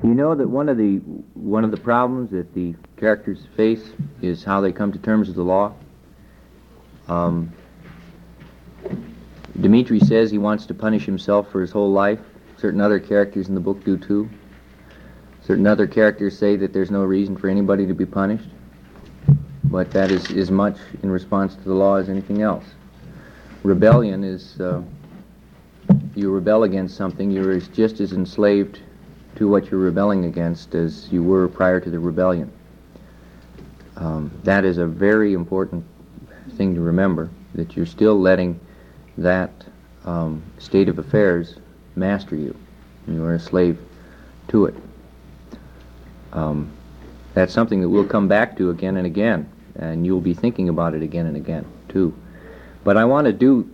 You know that one of the problems that the characters face is how they come to terms with the law. Dmitri says he wants to punish himself for his whole life. Certain other characters in the book do too. Certain other characters say that there's no reason for anybody to be punished, but that is as much in response to the law as anything else. Rebellion is, you rebel against something, you're just as enslaved to what you're rebelling against as you were prior to the rebellion. That is a very important thing to remember, that you're still letting that state of affairs master you. You are a slave to it. That's something that we'll come back to again and again, and you'll be thinking about it again and again too. But I want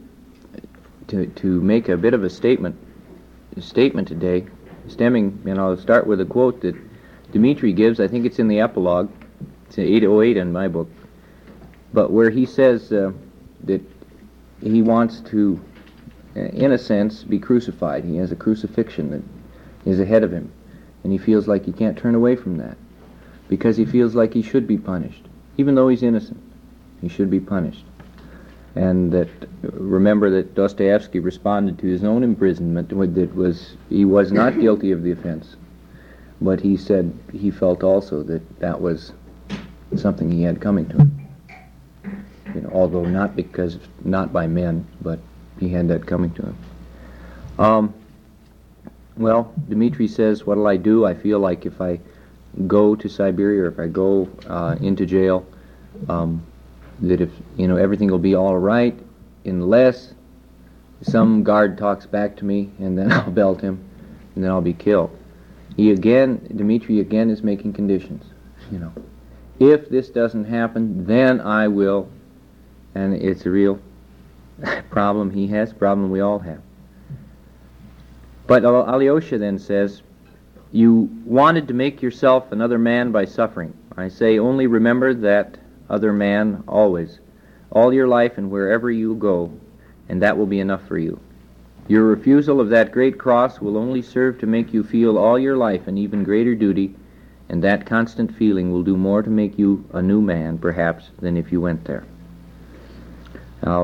to make a bit of a statement today, stemming, and I'll start with a quote that Dmitri gives. I think it's in the epilogue. It's 808 in my book, but where he says that he wants to, in a sense, be crucified. He has a crucifixion that is ahead of him, and he feels like he can't turn away from that because he feels like he should be punished. Even though he's innocent, he should be punished. And that, remember that Dostoevsky responded to his own imprisonment that he was not guilty of the offense, but he said he felt also that was something he had coming to him. Although not by men, but he had that coming to him. Well, Dmitri says, what'll I do? I feel like if I go to Siberia or if I go into jail, that if everything will be all right, unless some guard talks back to me, and then I'll belt him, and then I'll be killed. Dmitri again is making conditions. If this doesn't happen, then I will. And it's a real problem he has, problem we all have. But Alyosha then says, you wanted to make yourself another man by suffering. I say, only remember that other man always, all your life and wherever you go, and that will be enough for you. Your refusal of that great cross will only serve to make you feel all your life an even greater duty, and that constant feeling will do more to make you a new man, perhaps, than if you went there. Now,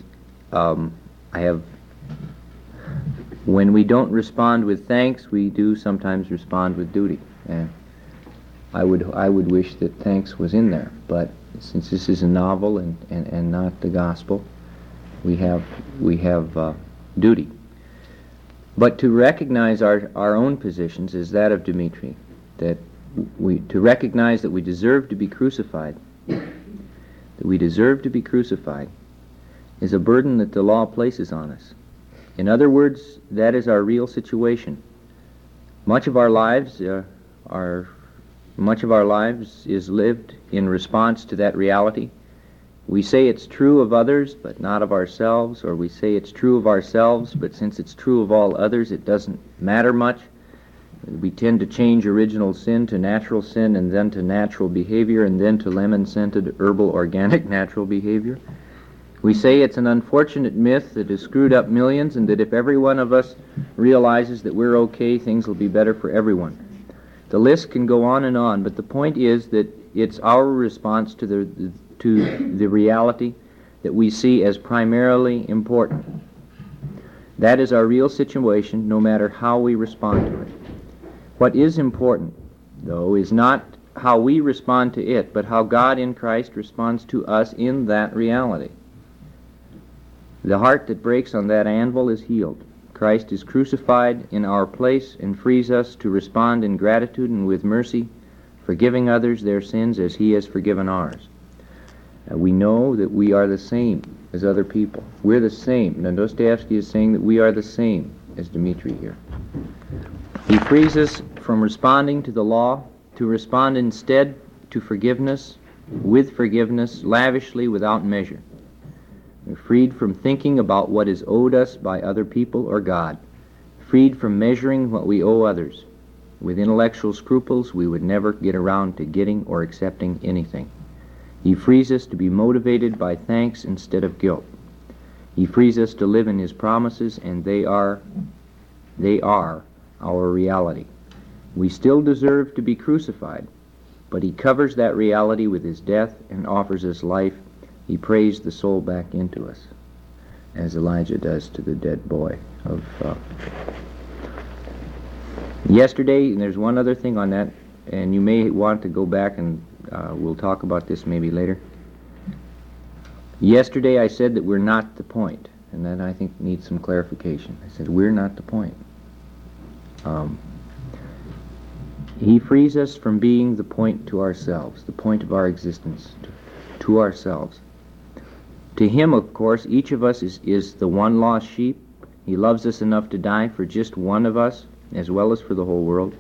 when we don't respond with thanks, we do sometimes respond with duty. And I would wish that thanks was in there, but since this is a novel and not the gospel, we have duty. But to recognize our own positions is that of Dmitri, to recognize that we deserve to be crucified, is a burden that the law places on us. In other words, that is our real situation. Much of our lives is lived in response to that reality. We say it's true of others, but not of ourselves, or we say it's true of ourselves, but since it's true of all others, it doesn't matter much. We tend to change original sin to natural sin, and then to natural behavior, and then to lemon-scented, herbal, organic natural behavior. We say it's an unfortunate myth that has screwed up millions, and that if every one of us realizes that we're okay, things will be better for everyone. The list can go on, but the point is that it's our response to the reality that we see as primarily important. That is our real situation, no matter how we respond to it. What is important, though, is not how we respond to it, but how God in Christ responds to us in that reality. The heart that breaks on that anvil is healed. Christ is crucified in our place and frees us to respond in gratitude and with mercy, forgiving others their sins as He has forgiven ours. We know that we are the same as other people. We're the same. Now Dostoevsky is saying that we are the same as Dmitri here. He frees us from responding to the law to respond instead to forgiveness, with forgiveness, lavishly, without measure. We're freed from thinking about what is owed us by other people or God, freed from measuring what we owe others. With intellectual scruples, we would never get around to getting or accepting anything. He frees us to be motivated by thanks instead of guilt. He frees us to live in His promises, and they are our reality. We still deserve to be crucified, but he covers that reality with his death and offers us life. He prays the soul back into us, as Elijah does to the dead boy of yesterday. And there's one other thing on that, and you may want to go back and we'll talk about this maybe later. Yesterday I said that we're not the point, and that I think needs some clarification. I said we're not the point. He frees us from being the point to ourselves, the point of our existence to ourselves. To him, of course, each of us is the one lost sheep. He loves us enough to die for just one of us, as well as for the whole world.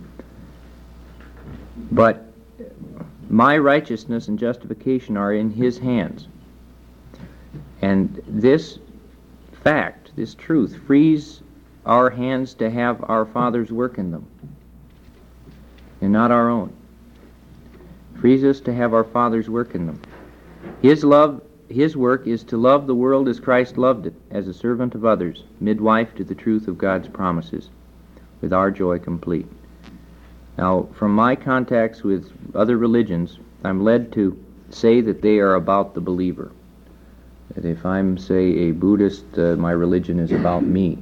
But my righteousness and justification are in his hands. And this fact, this truth, frees our hands to have our Father's work in them, and not our own. Frees us to have our Father's work in them. His work is to love the world as Christ loved it, as a servant of others, midwife to the truth of God's promises, with our joy complete. Now, from my contacts with other religions, I'm led to say that they are about the believer. That if I'm, say, a Buddhist, my religion is about me.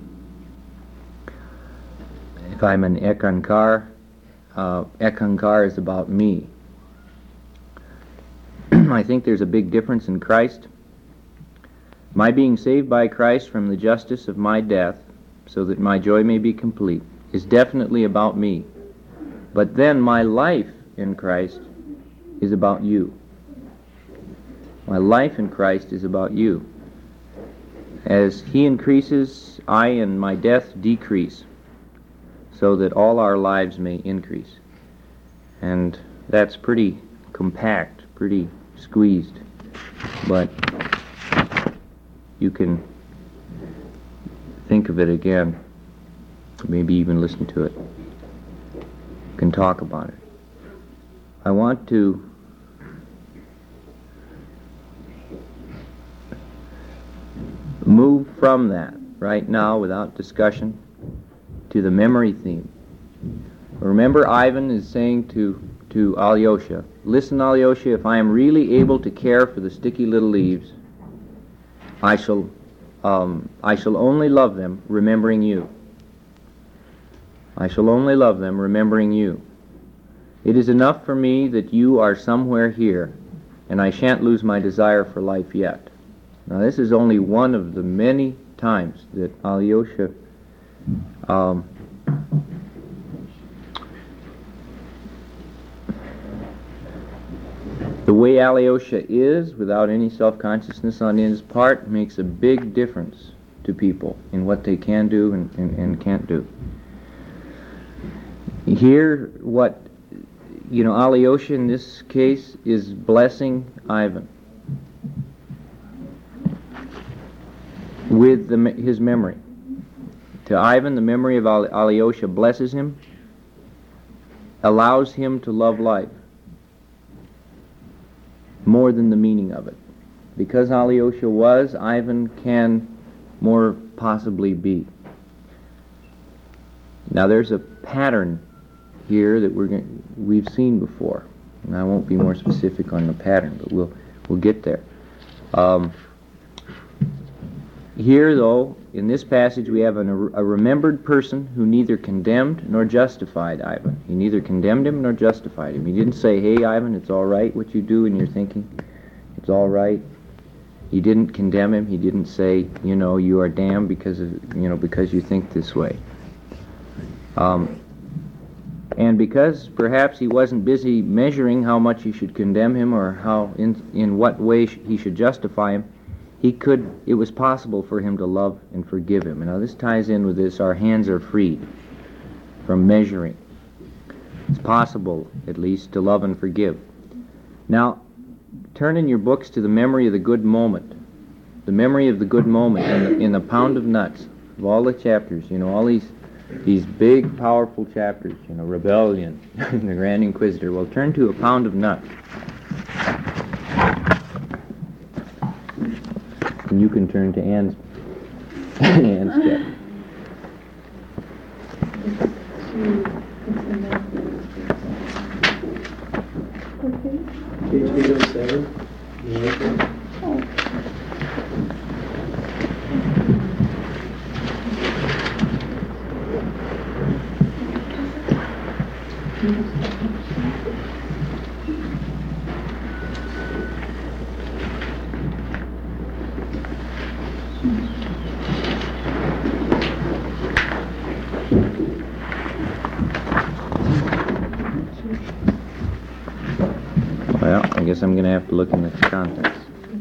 If I'm an Ekankar, Ekankar is about me. I think there's a big difference in Christ. My being saved by Christ from the justice of my death, so that my joy may be complete, is definitely about me. But then my life in Christ is about you. My life in Christ is about you. As he increases, I and my death decrease, so that all our lives may increase. And that's pretty compact, pretty squeezed. But you can think of it again, maybe even listen to it. You can talk about it. I want to move from that right now without discussion to the memory theme. Remember, Ivan is saying to Alyosha, listen, Alyosha, if I am really able to care for the sticky little leaves, I shall only love them remembering you. I shall only love them remembering you. It is enough for me that you are somewhere here, and I shan't lose my desire for life yet. Now, this is only one of the many times that Alyosha the way Alyosha is, without any self-consciousness on his part, makes a big difference to people in what they can do and can't do. Here, what, Alyosha in this case is blessing Ivan with his memory. To Ivan, the memory of Alyosha blesses him, allows him to love life more than the meaning of it. Because Alyosha was, Ivan can more possibly be. Now there's a pattern here that we've seen before, and I won't be more specific on the pattern, but we'll get there. Here, though, in this passage, we have a remembered person who neither condemned nor justified Ivan. He neither condemned him nor justified him. He didn't say, hey, Ivan, it's all right what you do in your thinking. It's all right. He didn't condemn him. He didn't say, you are damned because you think this way. And because perhaps he wasn't busy measuring how much he should condemn him or how in what way he should justify him, it was possible for him to love and forgive him. And now this ties in with this, our hands are freed from measuring. It's possible, at least, to love and forgive. Now, turn in your books to the memory of the good moment. The memory of the good moment in the Pound of Nuts, of all the chapters, all these big, powerful chapters, rebellion, the Grand Inquisitor. Well, turn to a Pound of Nuts. And you can turn to Anne's chapter. Page 807. Well, I guess I'm going to have to look in the contents.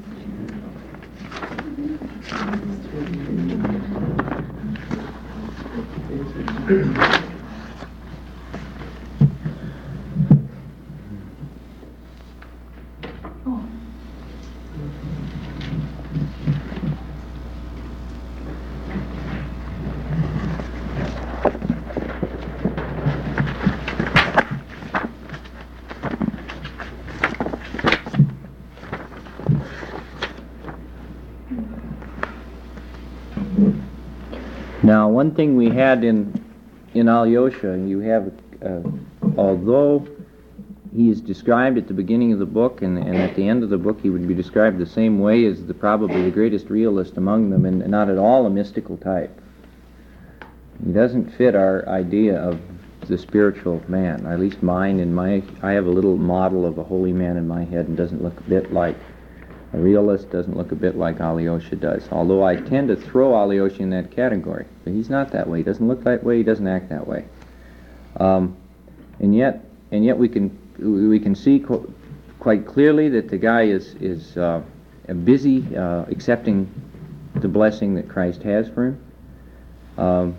Now, one thing we had in Alyosha, you have, although he is described at the beginning of the book and at the end of the book, he would be described the same way as probably the greatest realist among them, and not at all a mystical type. He doesn't fit our idea of the spiritual man, at least mine. I have a little model of a holy man in my head, and doesn't look a bit like a realist, doesn't look a bit like Alyosha does. Although I tend to throw Alyosha in that category, but he's not that way. He doesn't look that way. He doesn't act that way. And yet we can see quite clearly that the guy is busy accepting the blessing that Christ has for him,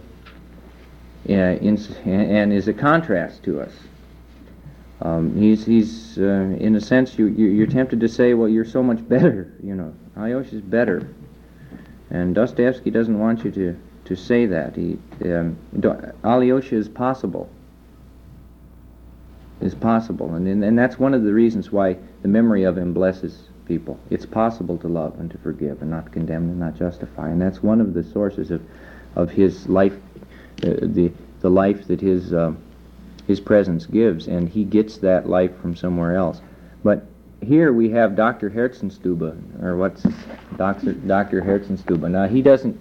and is a contrast to us. He's in a sense, you're tempted to say, well, you're so much better, Alyosha's better. And Dostoevsky doesn't want you to say that. Alyosha is possible. And that's one of the reasons why the memory of him blesses people. It's possible to love and to forgive and not condemn and not justify. And that's one of the sources of his life, the life that his presence gives, and he gets that life from somewhere else. But here we have Dr. Herzenstube, or what's his, Dr. Herzenstube. Now he doesn't,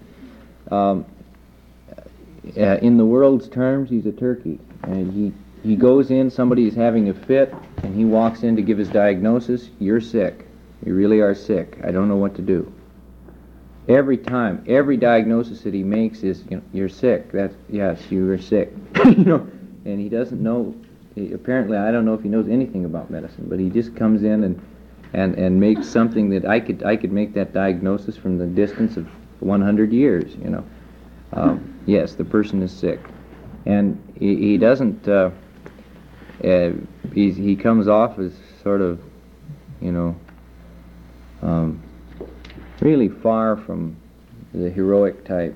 in the world's terms, he's a turkey, and he goes in, somebody's having a fit, and he walks in to give his diagnosis. You're sick. You really are sick. I don't know what to do. Every time, every diagnosis that he makes is, you're sick. Yes, you are sick. And he doesn't know, apparently I don't know if he knows anything about medicine, but he just comes in and makes something that I could make that diagnosis from the distance of 100 years, Yes, the person is sick. And he doesn't, he comes off as sort of, really far from the heroic type.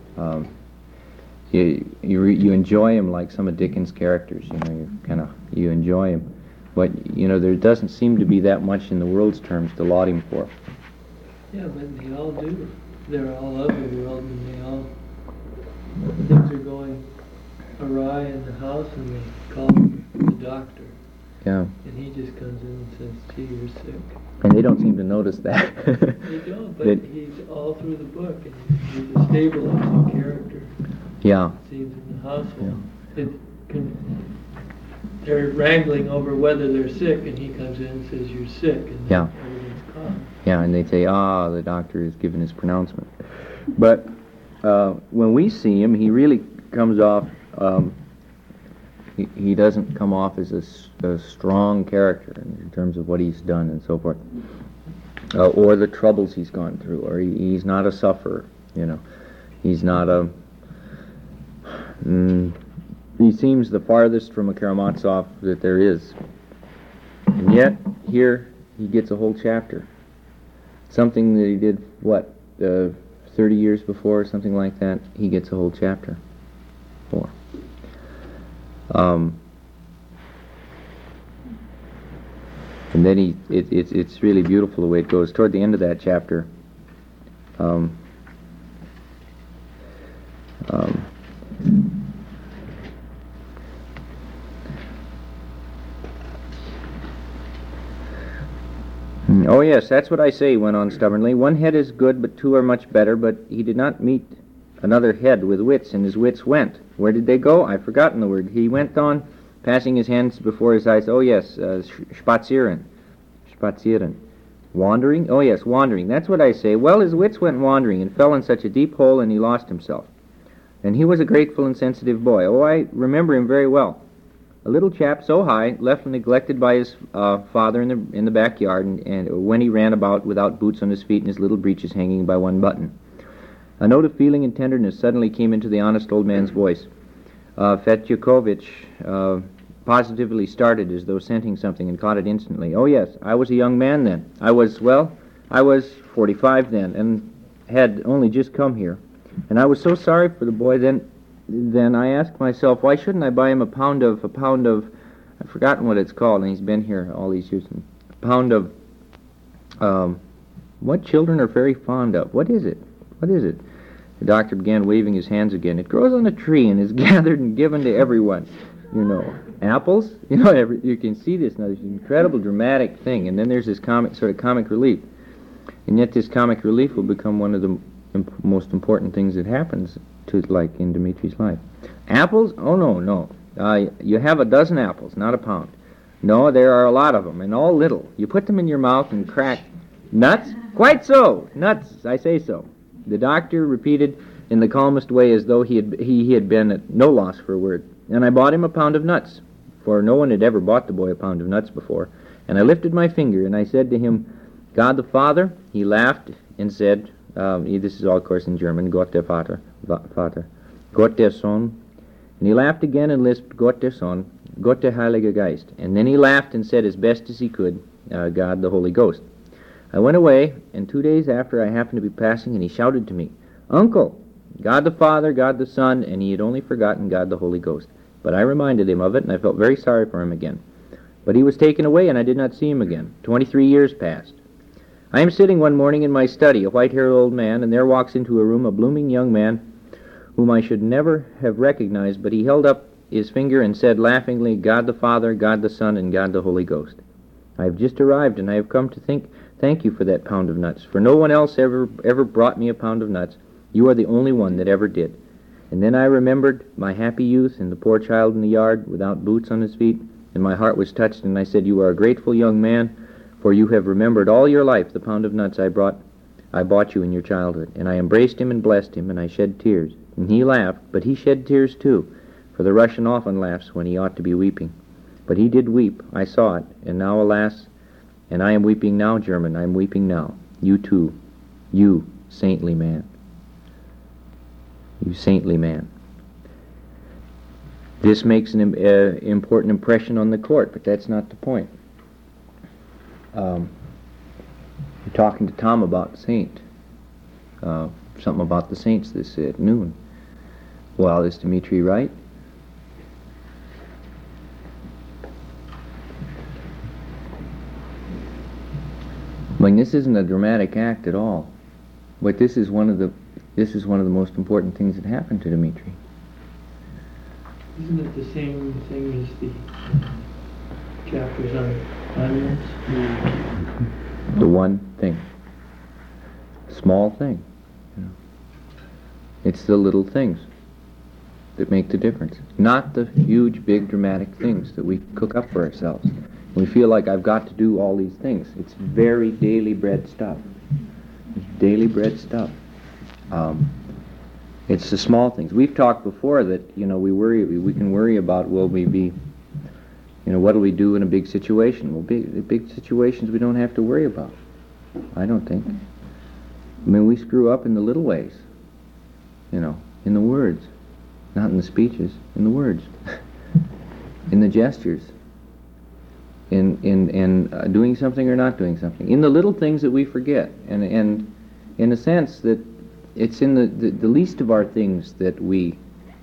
You enjoy him like some of Dickens' characters. You enjoy him, but there doesn't seem to be that much in the world's terms to laud him for. Yeah, but they all do. They're all of the world, and things are going awry in the house, and they call the doctor. Yeah. And he just comes in and says, "Gee, you're sick." And they don't seem to notice that. They don't, but he's all through the book, and he's a stabilizing character. Yeah. It seems in the household. Yeah. They're wrangling over whether they're sick, and he comes in and says, "You're sick," and yeah. Everything's calm. Yeah, and they say, the doctor has given his pronouncement. But when we see him, he really comes off, he doesn't come off as a strong character in terms of what he's done and so forth, or the troubles he's gone through, or he's not a sufferer, He's not a... he seems the farthest from a Karamazov that there is. And yet, here, he gets a whole chapter. Something that he did, 30 years before, something like that, he gets a whole chapter for. And then it's really beautiful the way it goes. Toward the end of that chapter, Oh, yes, that's what I say, he went on stubbornly. One head is good, but two are much better, but he did not meet another head with wits, and his wits went. Where did they go? I've forgotten the word. He went on, passing his hands before his eyes. Oh, yes, spazieren. Spazieren. Wandering? Oh, yes, wandering. That's what I say. Well, his wits went wandering and fell in such a deep hole, and he lost himself. And he was a grateful and sensitive boy. Oh, I remember him very well. A little chap so high, left neglected by his father in the backyard, and when he ran about without boots on his feet and his little breeches hanging by one button. A note of feeling and tenderness suddenly came into the honest old man's voice. Fetyukovitch positively started as though scenting something and caught it instantly. Oh, yes, I was a young man then. I was 45 then, and had only just come here. And I was so sorry for the boy then I asked myself, why shouldn't I buy him a pound of, I've forgotten what it's called, and he's been here all these years, a pound of, what children are very fond of. What is it? What is it? The doctor began waving his hands again. It grows on a tree and is gathered and given to everyone. You know, apples? You know, you can see this now. There's an incredible dramatic thing, and then there's this comic relief. And yet this comic relief will become one of the most important things that happens like in Dimitri's life. Apples? Oh, no. You have a dozen apples, not a pound. No, there are a lot of them, and all little. You put them in your mouth and crack. Nuts? Quite so. Nuts, I say so. The doctor repeated in the calmest way as though he had been at no loss for a word. And I bought him a pound of nuts, for no one had ever bought the boy a pound of nuts before. And I lifted my finger, and I said to him, God the Father. He laughed and said, this is all, of course, in German, Gott der Vater, Gott der Sohn. And he laughed again and lisped, Gott der Sohn, Gott der Heilige Geist. And then he laughed and said as best as he could, God the Holy Ghost. I went away, and 2 days after I happened to be passing, and he shouted to me, Uncle, God the Father, God the Son, and he had only forgotten God the Holy Ghost. But I reminded him of it, and I felt very sorry for him again. But he was taken away, and I did not see him again. 23 years passed. I am sitting one morning in my study, a white-haired old man, and there walks into a room a blooming young man whom I should never have recognized, but he held up his finger and said laughingly, God the Father, God the Son, and God the Holy Ghost. I have just arrived, and I have come to thank you for that pound of nuts, for no one else ever brought me a pound of nuts. You are the only one that ever did. And then I remembered my happy youth and the poor child in the yard without boots on his feet, and my heart was touched, and I said, you are a grateful young man, for you have remembered all your life the pound of nuts I bought you in your childhood. And I embraced him and blessed him, and I shed tears. And he laughed, but he shed tears too, for the Russian often laughs when he ought to be weeping. But he did weep, I saw it, and now, alas, and I am weeping now, German, I am weeping now. You too, you saintly man. You saintly man. This makes an important impression on the court, but that's not the point. You're talking to Tom about saint. Something about the saints this at noon. Well, is Dimitri right? I mean, this isn't a dramatic act at all, but this is one of the most important things that happened to Dimitri. Isn't it the same thing as the chapters on onions? The one thing, small thing. You know. It's the little things that make the difference, not the huge, big, dramatic things that we cook up for ourselves. We feel like I've got to do all these things. It's very daily bread stuff. It's daily bread stuff. It's the small things. We've talked before that, we can worry about, will we be, what do we do in a big situation? Well, big situations we don't have to worry about, I don't think. I mean, we screw up in the little ways, in the words, not in the speeches, in the words, in the gestures, in doing something or not doing something, in the little things that we forget, and in a sense that it's in the least of our things that we,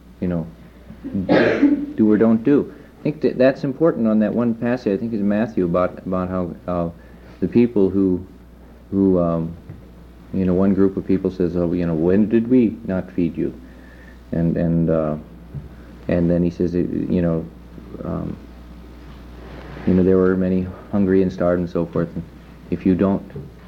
do or don't do. I think that's important on that one passage, I think it's Matthew, about how the people who one group of people says, when did we not feed you? And then he says, there were many hungry and starved and so forth. if you don't,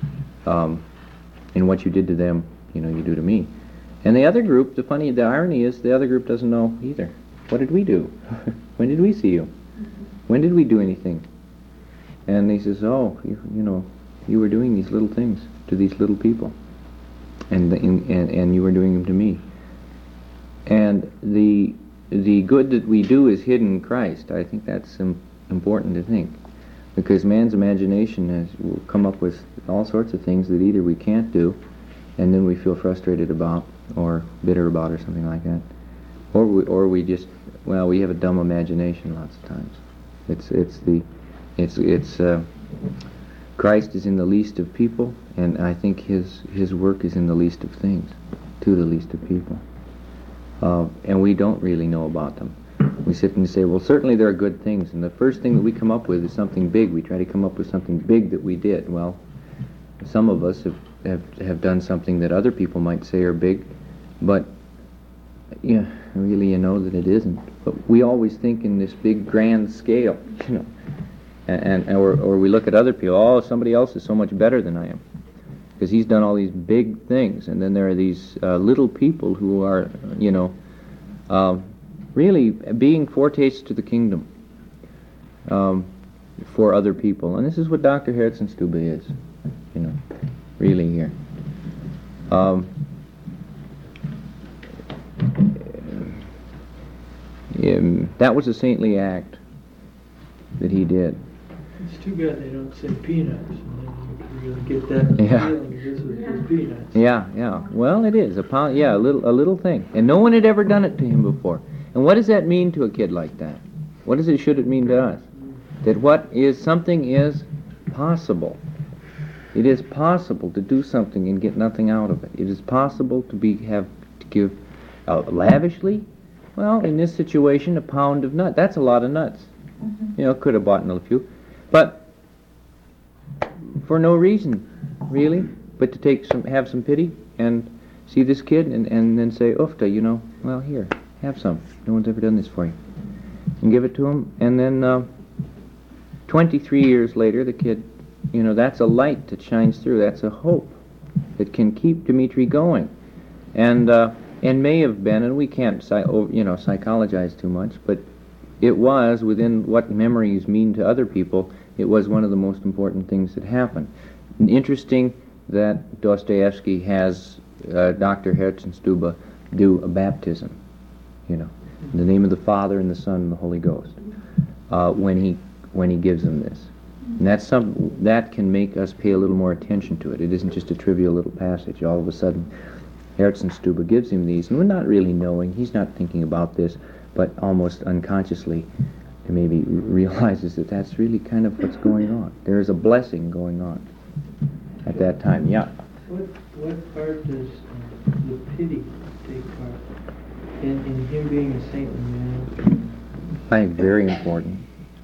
in what you did to them, you do to me. And the other group, the irony is the other group doesn't know either. What did we do? When did we see you? When did we do anything? And he says, oh, you were doing these little things to these little people. And you were doing them to me. And the good that we do is hidden in Christ. I think that's important to think. Because man's imagination will come up with all sorts of things that either we can't do, and then we feel frustrated about, or bitter about, or something like that. Or we just, we have a dumb imagination lots of times. Christ is in the least of people, and I think his work is in the least of things, to the least of people. And we don't really know about them. We sit and say, well, certainly there are good things, and the first thing that we come up with is something big. We try to come up with something big that we did. Well, some of us have done something that other people might say are big, but really that it isn't. But we always think in this big grand scale, or we look at other people, oh, somebody else is so much better than I am, because he's done all these big things, and then there are these little people who are, really being foretastes to the kingdom for other people. And this is what Dr. Herzenstube is, really here. That was a saintly act that he did. It's too bad they don't say peanuts, and then you really get that feeling this was peanuts. Yeah. Well, it is a little thing, and no one had ever done it to him before. And what does that mean to a kid like that? Should it mean to us? That something is possible. It is possible to do something and get nothing out of it. It is possible to give lavishly. Well, in this situation, a pound of nuts. That's a lot of nuts. Could have bought a few, but for no reason, really, but to have some pity and see this kid and then say, Ufta, well, here, have some. No one's ever done this for you. And give it to him, and then 23 years later, the kid, that's a light that shines through. That's a hope that can keep Dmitri going. And may have been, and we can't psychologize too much, but it was, within what memories mean to other people, it was one of the most important things that happened. And interesting that Dostoevsky has Dr. Herzenstube do a baptism, in the name of the Father and the Son and the Holy Ghost, when he gives them this. And that can make us pay a little more attention to it. It isn't just a trivial little passage. All of a sudden, Herzenstube gives him these, and we're not really knowing. He's not thinking about this, but almost unconsciously, he maybe realizes that that's really kind of what's going on. There is a blessing going on at that time. Yeah. What part does the pity take part in him being a saintly man? I think very important.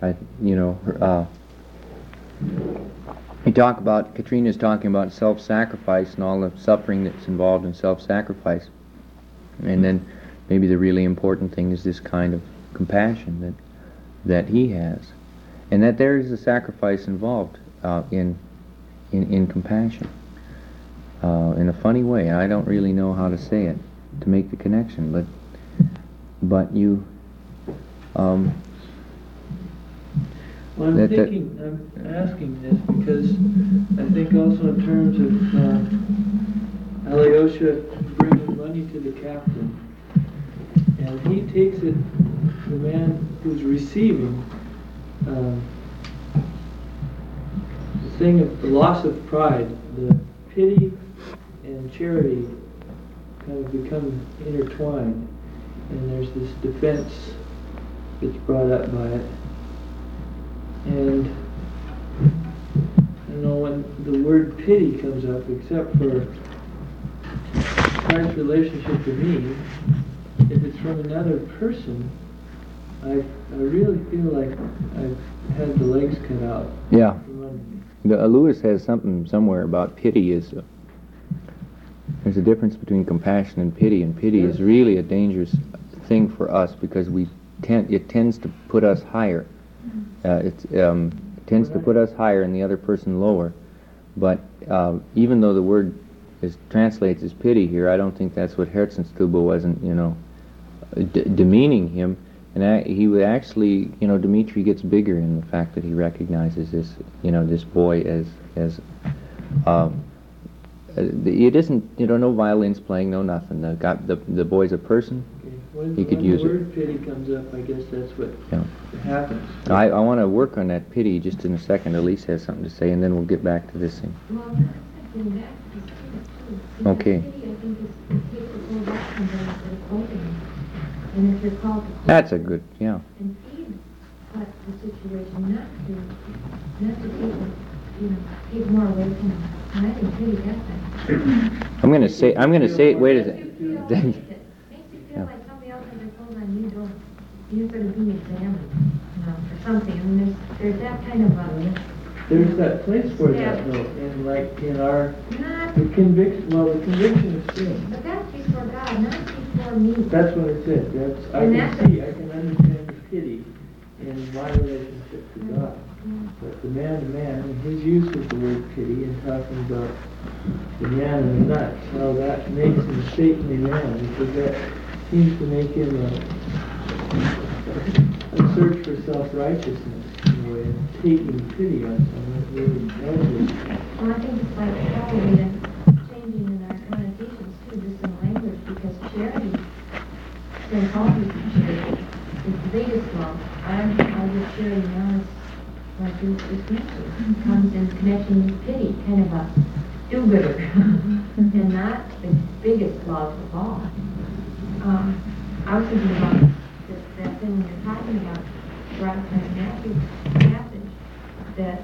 Katrina's talking about self-sacrifice and all the suffering that's involved in self-sacrifice. And then maybe the really important thing is this kind of compassion that he has. And that there is a sacrifice involved in compassion. In a funny way. I don't really know how to say it to make the connection, but you... Well, I'm asking this because I think also in terms of Alyosha bringing money to the captain, and he takes it, the man who's receiving, the thing of the loss of pride, the pity and charity kind of become intertwined, and there's this defense that's brought up by it. And when the word pity comes up, except for Christ's relationship to me, if it's from another person, I really feel like I've had the legs cut out. Yeah. Lewis has something somewhere about pity there's a difference between compassion and pity is really a dangerous thing for us because it tends to put us higher. It tends to put us higher and the other person lower. But even though the word translates as pity here, I don't think that's what Herzenstube wasn't, demeaning him. And he would actually, Dmitri gets bigger in the fact that he recognizes this, this boy as it isn't, no violins playing, no nothing. The boy's a person. When He could use the it. word pity comes up, I guess that's what happens. I want to work on that pity just in a second. Elise has something to say, and then we'll get back to this thing. Well, getting back to this too. Okay. Pity, I think, takes the whole back from them instead of quoting. And if you're called to quote That's a good, yeah. and feed the situation, not to take more away from them. And I think pity does that. I'm going to say it. Wait a Makes you feel second. like somebody else has their clothes on, you're going to be examined, for something. I mean, there's that kind of There's that place for that, though, in our the conviction of sin. But that's before God, not before me. That's what it said. I can understand the pity in my relationship to God. But the man-to-man, his use of the word pity and talking about the man in the nuts, well, that makes him a saintly man, because that seems to make him a search for self-righteousness in a way, and taking pity on someone really knows it. Well, I think it's like probably changing in our connotations too, just in language, because charity, St. Paul uses charity, is the biggest love. I use charity now as, like you just mentioned, comes in connection with pity, kind of a do-gooder, and not the biggest love of all. I was thinking about that thing when you're talking about Matthew's passage, that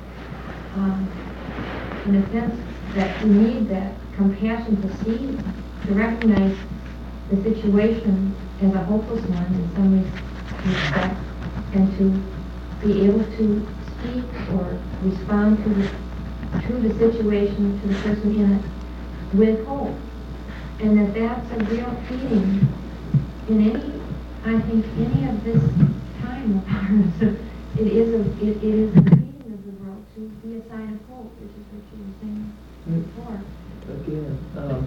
in a sense that you need that compassion to see, to recognize the situation as a hopeless one in some respect, and to be able to speak or respond to the situation, to the person in it, with hope. And that's a real feeling in any of this time of ours. It is a feeling of the world to be a sign of hope, which is what you were saying before. Again,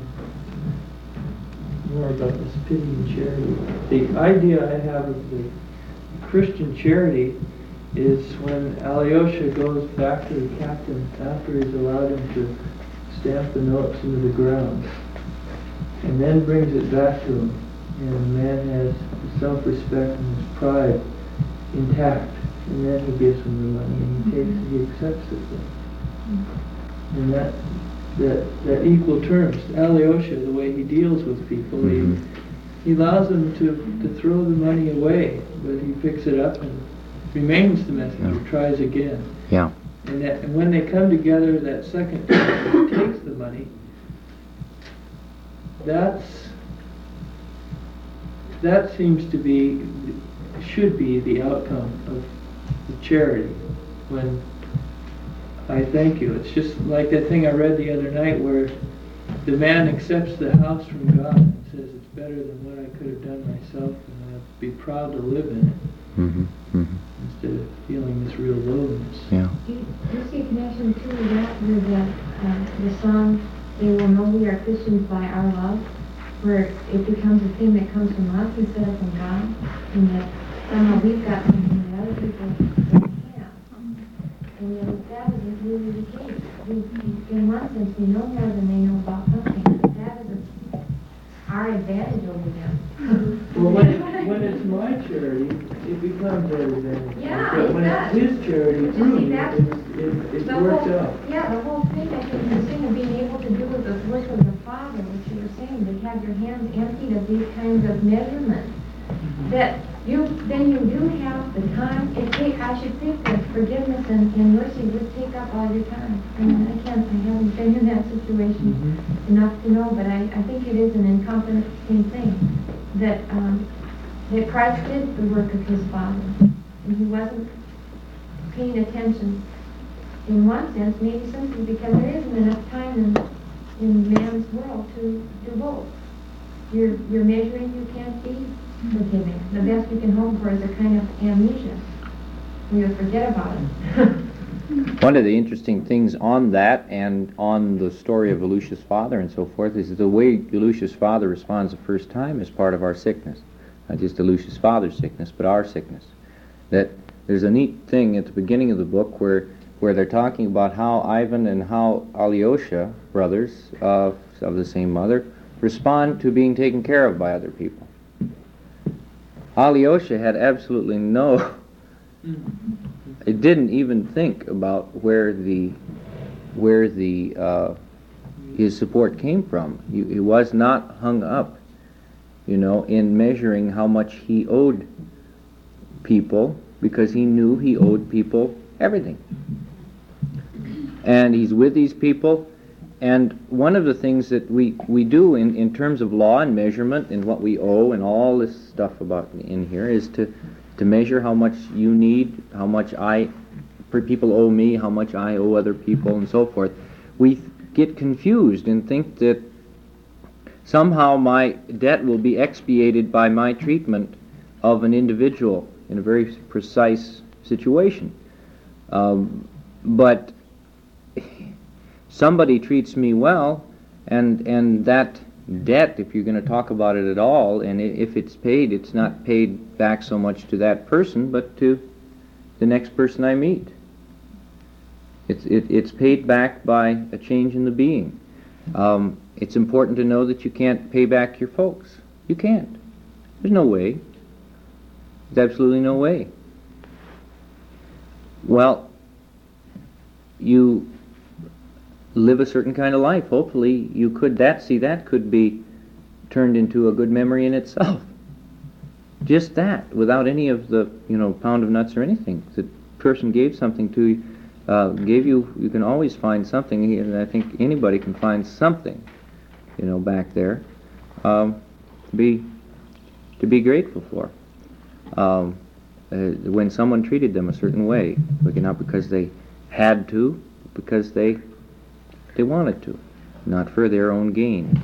more about this pity and charity. The idea I have of the Christian charity is when Alyosha goes back to the captain after he's allowed him to stamp the notes into the ground, and then brings it back to him, and the man has his self-respect and his pride intact, and then he gives him the money, and he accepts it then. And that equal terms, Alyosha, the way he deals with people, he allows them to throw the money away, but he picks it up and remains the messenger, tries again. Yeah. And when they come together that second time, he takes the money. That seems to be, should be the outcome of the charity. When I thank you, it's just like that thing I read the other night where the man accepts the house from God and says it's better than what I could have done myself, and I'd be proud to live in it. Instead of feeling this real loneliness. Yeah. Do you see a connection to that with the song, They Will Know We Are Christians by Our Love, where it becomes a thing that comes from us instead of from God, and that somehow we've got something that other people don't have. And that isn't really the case. In one sense, we know more than they know about something, but that isn't our advantage over them. Well, when it's my charity, it becomes their advantage. Yeah, but when it does. it's his charity, through me, it works out. Yeah, the whole thing, I think, the thing of being able to do with the work of the Father, which you were saying, to have your hands emptied of these kinds of measurements, that you do have the time. I should think that forgiveness and mercy would take up all your time. And I haven't been in that situation enough to know, but I think it is an encompassing thing that Christ did the work of his Father, and he wasn't paying attention. In one sense, maybe simply because there isn't enough time in man's world to do both. You're measuring, you can't be forgiving. The best you can hope for is a kind of amnesia, where you forget about it. One of the interesting things on that and on the story of Elusha's father and so forth is the way Elusha's father responds the first time is part of our sickness. Not just Elusha's father's sickness, but our sickness. That there's a neat thing at the beginning of the book where they're talking about how Ivan and how Alyosha, brothers of the same mother, respond to being taken care of by other people. Alyosha had absolutely no... It didn't even think about where his support came from. He was not hung up, in measuring how much he owed people, because he knew he owed people everything. And he's with these people, and one of the things that we do in terms of law and measurement and what we owe and all this stuff about in here is to measure how much you need, how much people owe me, how much I owe other people, and so forth. We get confused and think that somehow my debt will be expiated by my treatment of an individual in a very precise situation. But somebody treats me well, and that debt, if you're going to talk about it at all, and if it's paid, it's not paid back so much to that person, but to the next person I meet. It's paid back by a change in the being. It's important to know that you can't pay back your folks. You can't. There's no way. There's absolutely no way. Well, you live a certain kind of life. Hopefully you could that could be turned into a good memory in itself. Just that, without any of the pound of nuts or anything. The person gave something to you, you can always find something, and I think anybody can find something back there to be grateful for. When someone treated them a certain way, not because they had to, but because they wanted to, not for their own gain.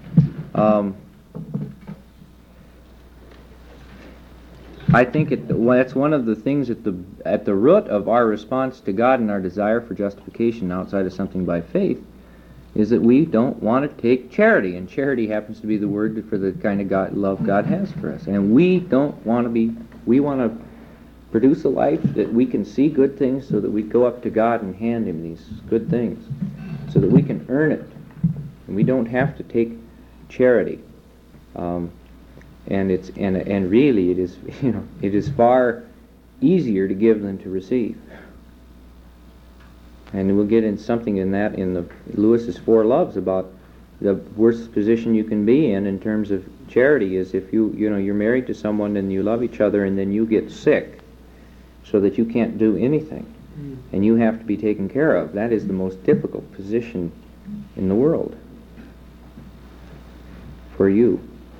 I think that's one of the things at the root of our response to God and our desire for justification outside of something by faith, is that we don't want to take charity, and charity happens to be the word for the kind of love God has for us. And we want to produce a life that we can see good things, so that we go up to God and hand Him these good things, so that we can earn it, and we don't have to take charity. And really, it is far easier to give than to receive. And we'll get in something in that in the Lewis's Four Loves about the worst position you can be in terms of charity is if you're married to someone and you love each other, and then you get sick so that you can't do anything, and you have to be taken care of. That is the most difficult position in the world for you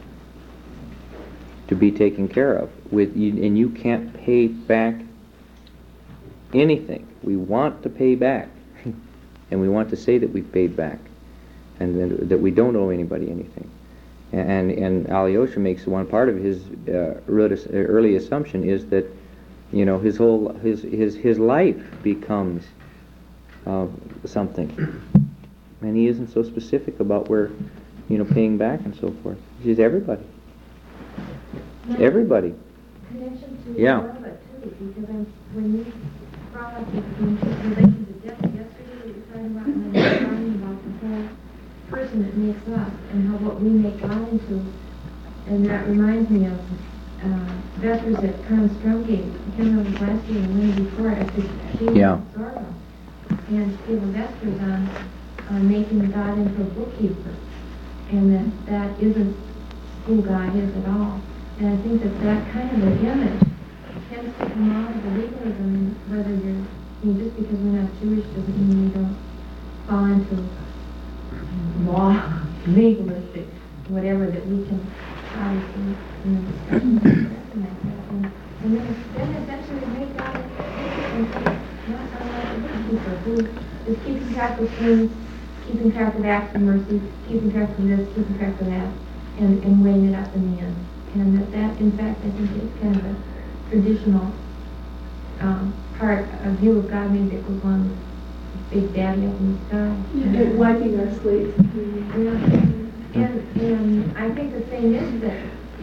to be taken care of and you can't pay back anything. We want to pay back, and we want to say that we've paid back, and that we don't owe anybody anything. And Alyosha makes one part of his early assumption is that his whole his life becomes something, and he isn't so specific about where paying back and so forth. He says everybody. Everybody. Connection to Yeah. Barbara too, because when you brought up in relation to death yesterday, that you're talking about, and then you're talking about the whole person that makes us and how what we make God into, and that reminds me of Vesters at Construmgate. I can't remember the last year and the year before. I think she was Sorbo, and she gave a Vesters on making God into a bookkeeper, and that isn't who God is at all. And I think that kind of an image tends to come out of the legalism, whether just because we're not Jewish doesn't mean we don't fall into law, legalistic, whatever that we can obviously discussion like that. And then essentially make God not unlike a bookkeeper who is keeping track of things, keeping track of acts of mercy, keeping track of this, keeping track of that, and weighing it up in the end. And that in fact, I think is kind of a traditional part, a view of God maybe that goes on with Big Daddy up in the sky. And wiping our slates. Yeah. And I think the thing is that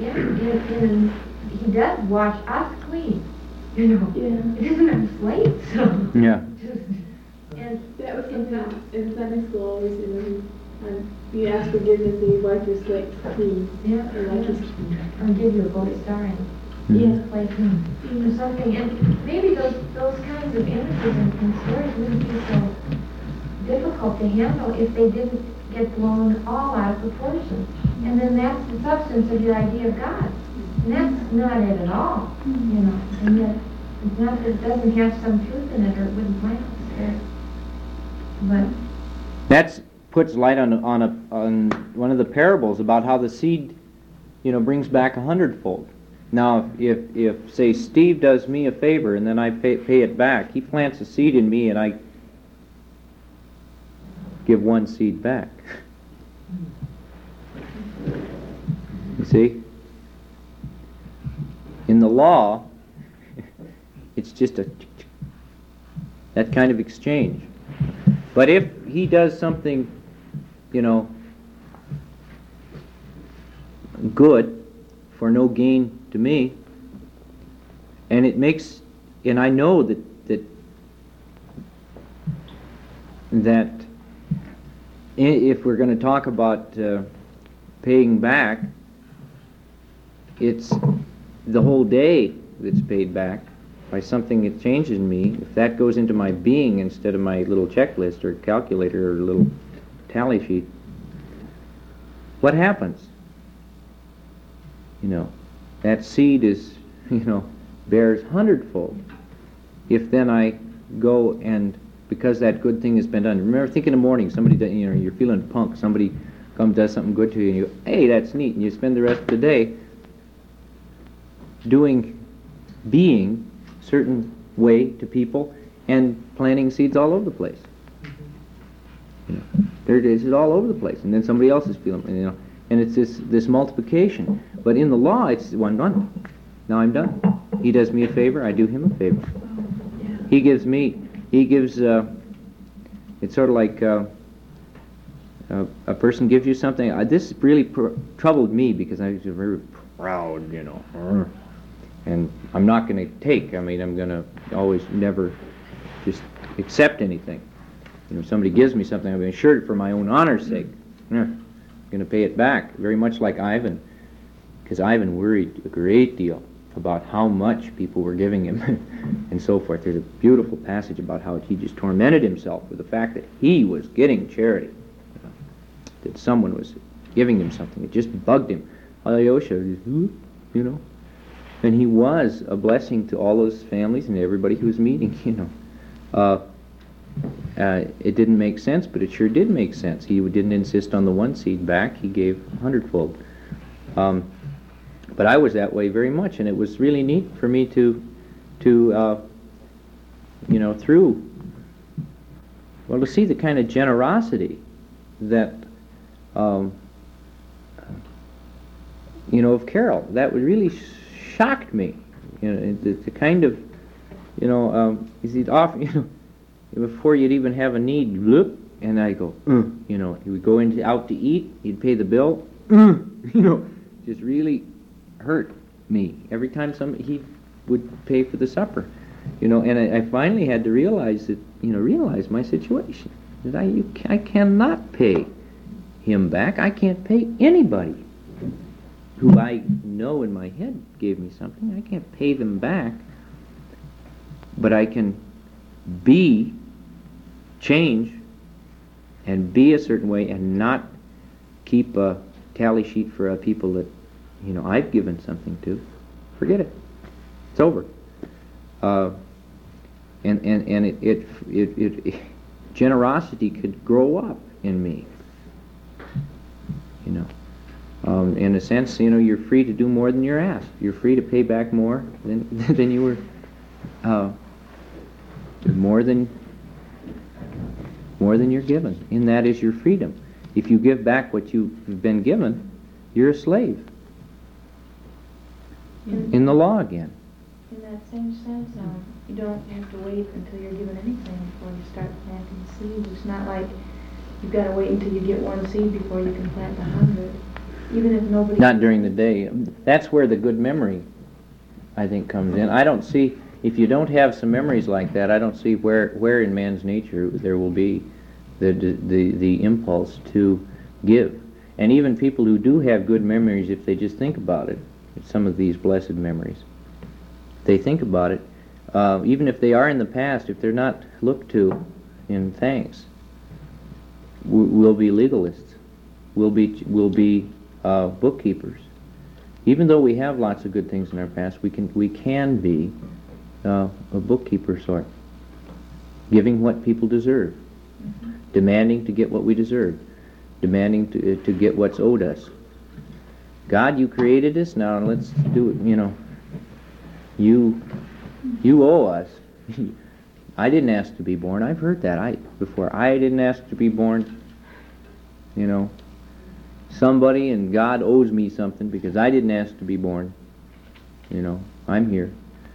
he does wash us clean, you know. Yeah. It isn't a slate, so. Yeah. And That was something in Sunday school always, you ask forgiveness and you wipe your slate clean. yeah, And like I'll give you a gold star and Yeah. place or something. And maybe those kinds of images and stories wouldn't be so difficult to handle if they didn't get blown all out of proportion. And then that's the substance of your idea of God. And that's not it at all, you know. And yet, it's not that it doesn't have some truth in it or it wouldn't plant us there. But That puts light on one of the parables about how the seed, brings back 100-fold. Now, if say Steve does me a favor and then I pay it back, he plants a seed in me and I give one seed back. You see? In the law, it's just that kind of exchange. But if he does something, good for no gain to me, and I know that if we're going to talk about paying back, it's the whole day that's paid back by something that changes me. If that goes into my being instead of my little checklist or calculator or little tally sheet, what happens? That seed is, bears 100-fold. If then I go and, because that good thing has been done. Remember, think in the morning, somebody, you're feeling punk, somebody comes does something good to you, and you go, hey, that's neat, and you spend the rest of the day being certain way to people and planting seeds all over the place. There it is, it's all over the place, and then somebody else is feeling, and it's this multiplication. But in the law, it's one done. Now I'm done. He does me a favor, I do him a favor. He gives, it's sort of like a person gives you something. This really troubled me because I was very proud, and I'm not going to take. I'm going to always never just accept anything. Somebody gives me something, I'm going to assure it for my own honor's sake. I'm going to pay it back, very much like Ivan, because Ivan worried a great deal about how much people were giving him and so forth. There's a beautiful passage about how he just tormented himself with the fact that he was getting charity, that someone was giving him something. It just bugged him. Alyosha, and he was a blessing to all those families and everybody he was meeting, It didn't make sense, but it sure did make sense. He didn't insist on the one seed back. He gave 100-fold. But I was that way very much, and it was really neat for me to see the kind of generosity that, of Carol. That really shocked me. The kind of, he'd often, before you'd even have a need, look, and I go, he would go out to eat, he'd pay the bill, just really hurt me every time he would pay for the supper, and I finally had to realize my situation, that I cannot pay him back. I can't pay anybody who I know in my head gave me something. I can't pay them back, but I can change and be a certain way and not keep a tally sheet for people that I've given something to. Forget it. It's over. And generosity could grow up in me. In a sense, you're free to do more than you're asked. You're free to pay back more than you were, more than you're given. And that is your freedom. If you give back what you've been given, you're a slave. In the law again. in that same sense, you don't have to wait until you're given anything before you start planting seeds. It's not like you've got to wait until you get one seed before you can plant 100. Even if nobody... Not during the day. That's where the good memory, I think, comes in. I don't see, if you don't have some memories like that, I don't see where in man's nature there will be the impulse to give. And even people who do have good memories, if they just think about it, some of these blessed memories, they think about it, even if they are in the past, if they're not looked to in thanks, we'll be legalists. We'll be bookkeepers. Even though we have lots of good things in our past, we can be a bookkeeper sort, giving what people deserve, demanding to get what we deserve, demanding to get what's owed us. God, you created us, now let's do it, you owe us. I didn't ask to be born. I've heard that before. I didn't ask to be born. Somebody and God owes me something because I didn't ask to be born. I'm here.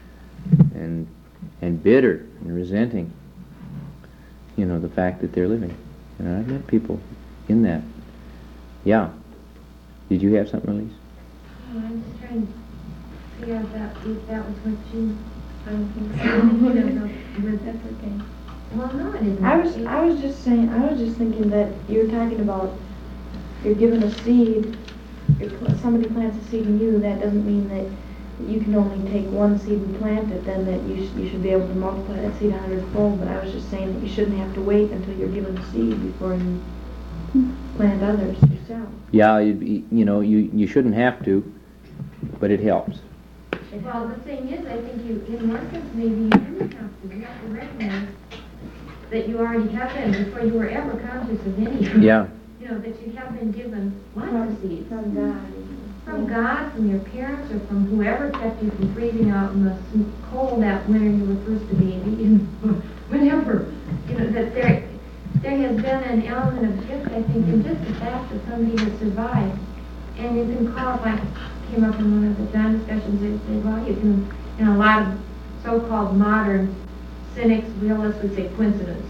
And bitter and resenting, the fact that they're living. I've met people in that. Yeah. Did you have something, Elise? Oh, I'm just trying to figure out if that was what you... I don't think so. But that's okay. Well, no, it isn't. I was just thinking that you're talking about you're given a seed, somebody plants a seed in you, that doesn't mean that you can only take one seed and plant it, then that you should be able to multiply that seed 100-fold. But I was just saying that you shouldn't have to wait until you're given a seed before you plant others yourself. Yeah, you shouldn't have to, but it helps. Well, the thing is, I think in one sense, maybe you do have to. You have to recognize that you already have been, before you were ever conscious of anything. Yeah. That you have been given lots of seeds. From God. From God, from your parents, or from whoever kept you from freezing out in the cold that winter you were first a baby, whenever. That there has been an element of gift, I think, in just the fact that somebody has survived. And you can call it, like came up in one of the John discussions, they say, well, you can, a lot of so-called modern cynics, realists would say coincidence.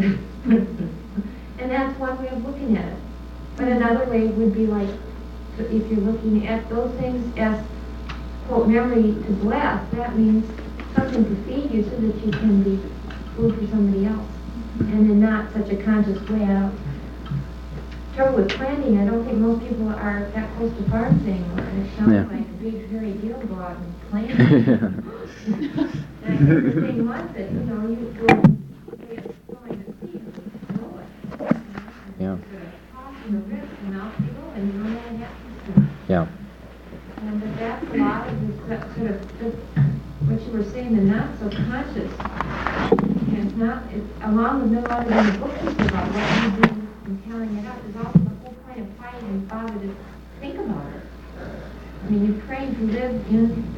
And that's one way of looking at it. But another way would be like, if you're looking at those things as, quote, memory to bless, that means something to feed you so that you can be food for somebody else. And in not such a conscious way. Trouble with planting, I don't think most people are that close to farms anymore. And it sounds like a big, hairy deal to go out and plant. And I think the thing was that, you go going to see it, you know it. Yeah. And the risk, and out you go, and you don't know what happens. Yeah. But that's a lot of this sort of, what you were saying, the not so conscious. And it's along with no longer being a bookkeeper about what you do and counting it up, is also the whole point of praying and Father to think about it. I mean, you pray to live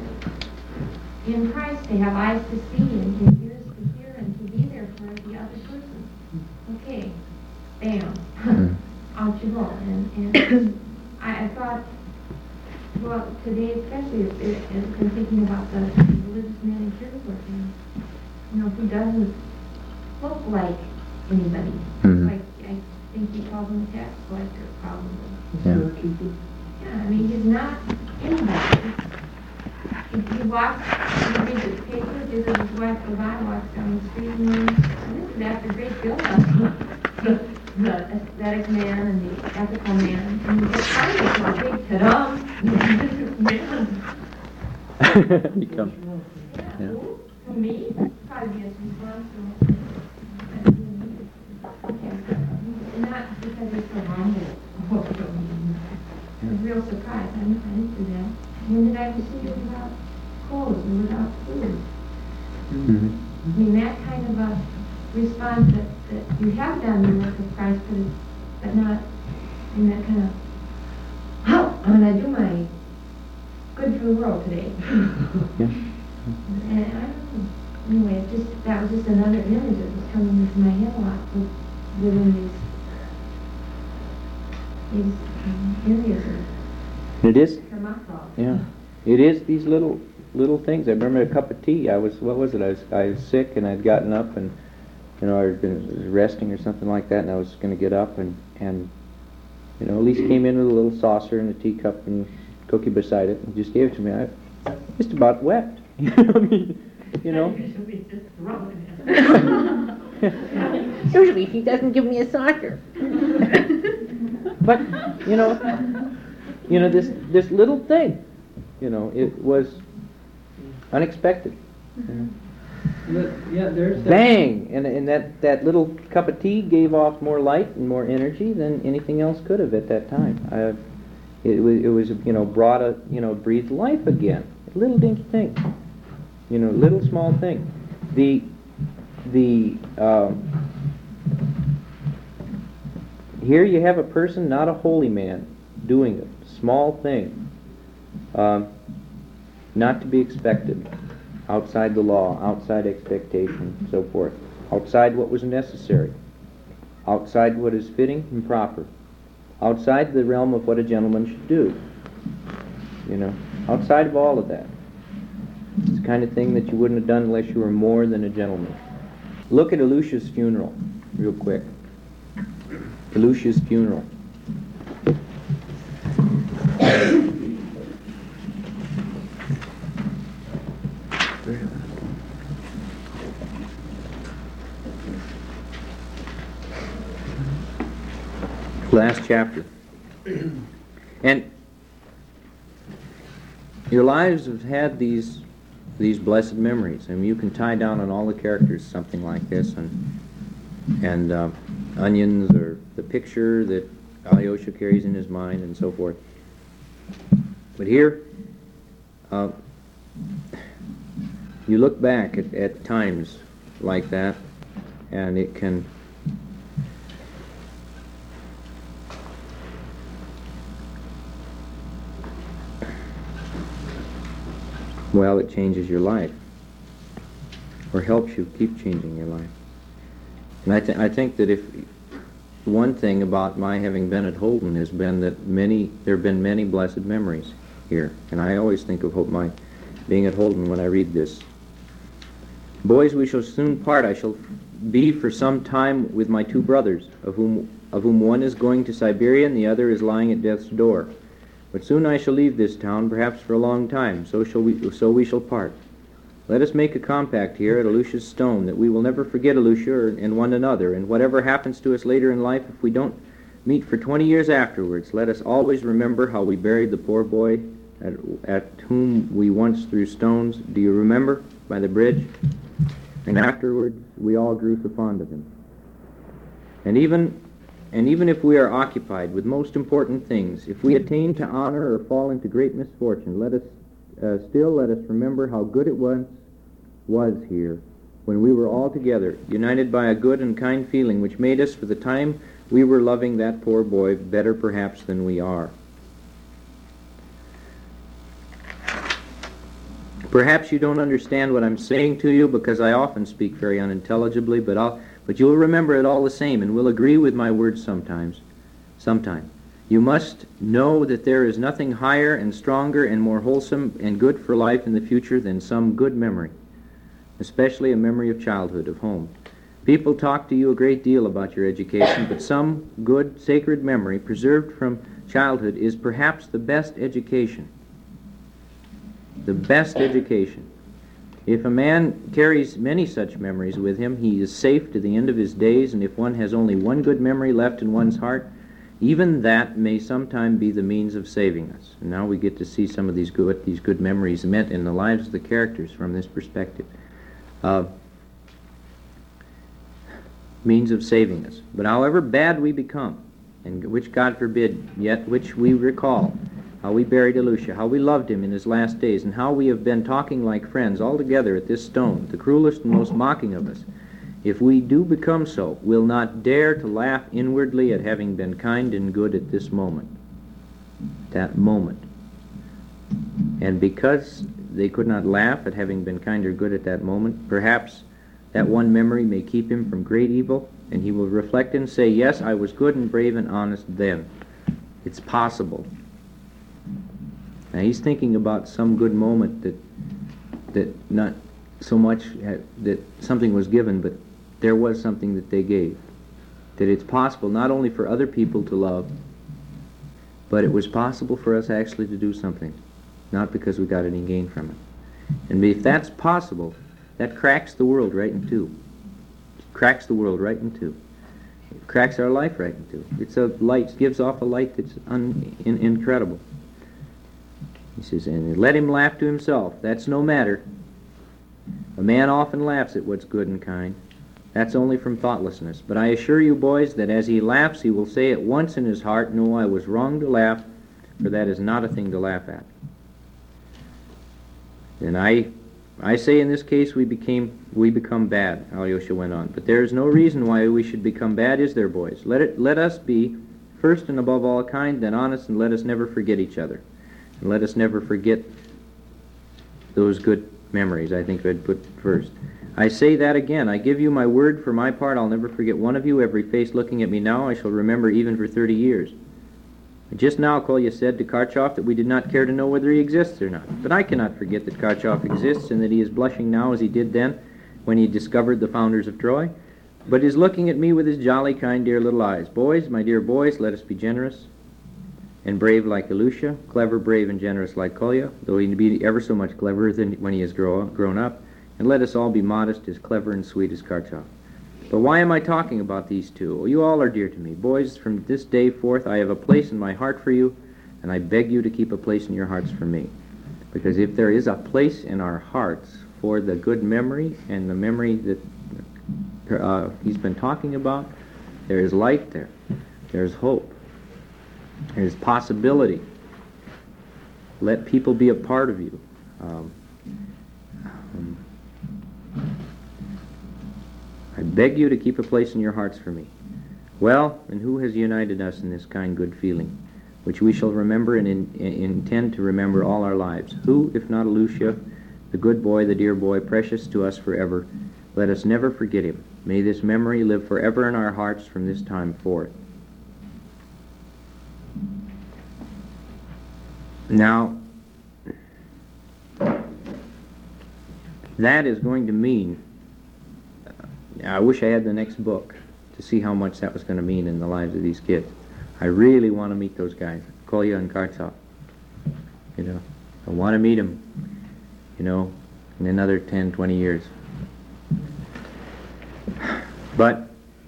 in Christ, to have eyes to see and to ears to hear and to be there for the other person. Okay, bam. Out you go. And I thought, well, today especially, as I'm thinking about the religious man in Kyrgyzstan, who doesn't look like anybody. Like, I think he calls him a tax collector, probably. Yeah, I mean, he's not anybody. He walks, he reads his paper, visits his wife goes by, walks down the street, and this is after great build-up. The aesthetic man and the ethical man, and you get kind of a big ta-da, this is man. You come. Yeah. Who? For me? Probably his response to not because he's so humble. A real surprise. I didn't do that. When did I ever see you without clothes and without food? I mean, that kind of a response that you have done the work of Christ, but not in that kind of, oh, I'm going to do my good for the world today. And I don't know. Anyway, that was just another image that was coming into my head a lot within these areas of It is? Hermaphrod. Yeah. It is these little little things. I remember a cup of tea. I was sick, and I'd gotten up, and I was resting or something like that, and I was going to get up, and Elise came in with a little saucer and a teacup and cookie beside it, and just gave it to me. I just about wept. Usually she doesn't give me a saucer. But this little thing, it was unexpected. But, yeah, there's that. Bang! And that little cup of tea gave off more light and more energy than anything else could have at that time. It was breathed life again. A little dinky thing, little small thing. Here you have a person, not a holy man, doing a small thing, not to be expected, outside the law, outside expectation, so forth, outside what was necessary, outside what is fitting and proper, outside the realm of what a gentleman should do, outside of all of that. It's the kind of thing that you wouldn't have done unless you were more than a gentleman. Look at Elusha's funeral, real quick. Elusha's funeral. Last chapter. And your lives have had these blessed memories. I mean, you can tie down on all the characters something like this, and onions, or the picture that Alyosha carries in his mind, and so forth. But here, you look back at times like that, and it can it changes your life, or helps you keep changing your life. And I think that if one thing about my having been at Holden has been that there have been many blessed memories here, and I always think of my being at Holden when I read this. Boys, we shall soon part. I shall be for some time with my two brothers, of whom one is going to Siberia and the other is lying at death's door. But soon I shall leave this town, perhaps for a long time, so we shall part. Let us make a compact here at Elusha's stone that we will never forget Elusha and one another, and whatever happens to us later in life, if we don't meet for 20 years afterwards, let us always remember how we buried the poor boy at whom we once threw stones. Do you remember? By the bridge? And afterwards we all grew so fond of him. And even if we are occupied with most important things, if we attain to honor or fall into great misfortune, let us remember how good it was here when we were all together, united by a good and kind feeling which made us, for the time, we were loving that poor boy better perhaps than we are. Perhaps you don't understand what I'm saying to you, because I often speak very unintelligibly, but you'll remember it all the same, and will agree with my words sometime. You must know that there is nothing higher and stronger and more wholesome and good for life in the future than some good memory, especially a memory of childhood, of home. People talk to you a great deal about your education, but some good, sacred memory preserved from childhood is perhaps the best education. The best education. If a man carries many such memories with him, he is safe to the end of his days, and if one has only one good memory left in one's heart, even that may sometime be the means of saving us. And now we get to see some of these good memories meant in the lives of the characters from this perspective. Means of saving us. But however bad we become, and which God forbid, yet which we recall, how we buried Elusha, how we loved him in his last days, and how we have been talking like friends all together at this stone, the cruelest and most mocking of us. If we do become so, we'll not dare to laugh inwardly at having been kind and good at this moment. That moment. And because they could not laugh at having been kind or good at that moment, perhaps that one memory may keep him from great evil, and he will reflect and say, yes, I was good and brave and honest then. It's possible. Now he's thinking about some good moment that that not so much that something was given, but there was something that they gave. That it's possible not only for other people to love, but it was possible for us actually to do something, not because we got any gain from it. And if that's possible, that cracks the world right in two. Cracks the world right in two. It cracks our life right in two. It's a light, gives off a light that's incredible. He says, and let him laugh to himself. That's no matter. A man often laughs at what's good and kind. That's only from thoughtlessness. But I assure you, boys, that as he laughs, he will say at once in his heart, no, I was wrong to laugh, for that is not a thing to laugh at. And I say in this case we become bad, Alyosha went on. But there is no reason why we should become bad, is there, boys? Let us be, first and above all, kind, then honest, and let us never forget each other. And let us never forget those good memories, I think I'd put first. I say that again. I give you my word, for my part, I'll never forget one of you. Every face looking at me now I shall remember even for 30 years. Just now Kolya said to Karchov that we did not care to know whether he exists or not. But I cannot forget that Karchov exists and that he is blushing now as he did then when he discovered the founders of Troy, but is looking at me with his jolly, kind, dear little eyes. Boys, my dear boys, let us be generous and brave like Ilusha, clever, brave, and generous like Kolya, though he be ever so much cleverer than when he has grown up. And let us all be modest, as clever and sweet as Karchov. But why am I talking about these two? Well, you all are dear to me. Boys, from this day forth I have a place in my heart for you, and I beg you to keep a place in your hearts for me. Because if there is a place in our hearts for the good memory and the memory that he's been talking about, there is light there. There's hope. There's possibility. Let people be a part of you. I beg you to keep a place in your hearts for me. Well, and who has united us in this kind, good feeling, which we shall remember and intend to remember all our lives? Who, if not Ilusha, the good boy, the dear boy, precious to us forever? Let us never forget him. May this memory live forever in our hearts from this time forth. Now, that is going to mean, I wish I had the next book to see how much that was going to mean in the lives of these kids. I really want to meet those guys, Kolya and Kartsov. You know, I want to meet them, you know, in another 10, 20 years. But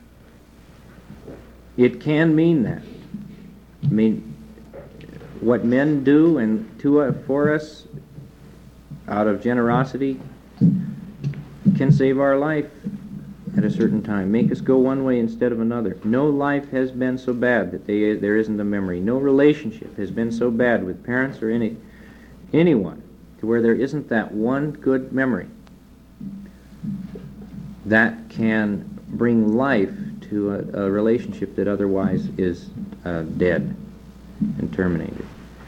it can mean that. I mean, what men do and for us out of generosity can save our life at a certain time, make us go one way instead of another. No life has been so bad that there isn't a memory. No relationship has been so bad with parents or anyone to where there isn't that one good memory that can bring life to a relationship that otherwise is dead and terminated.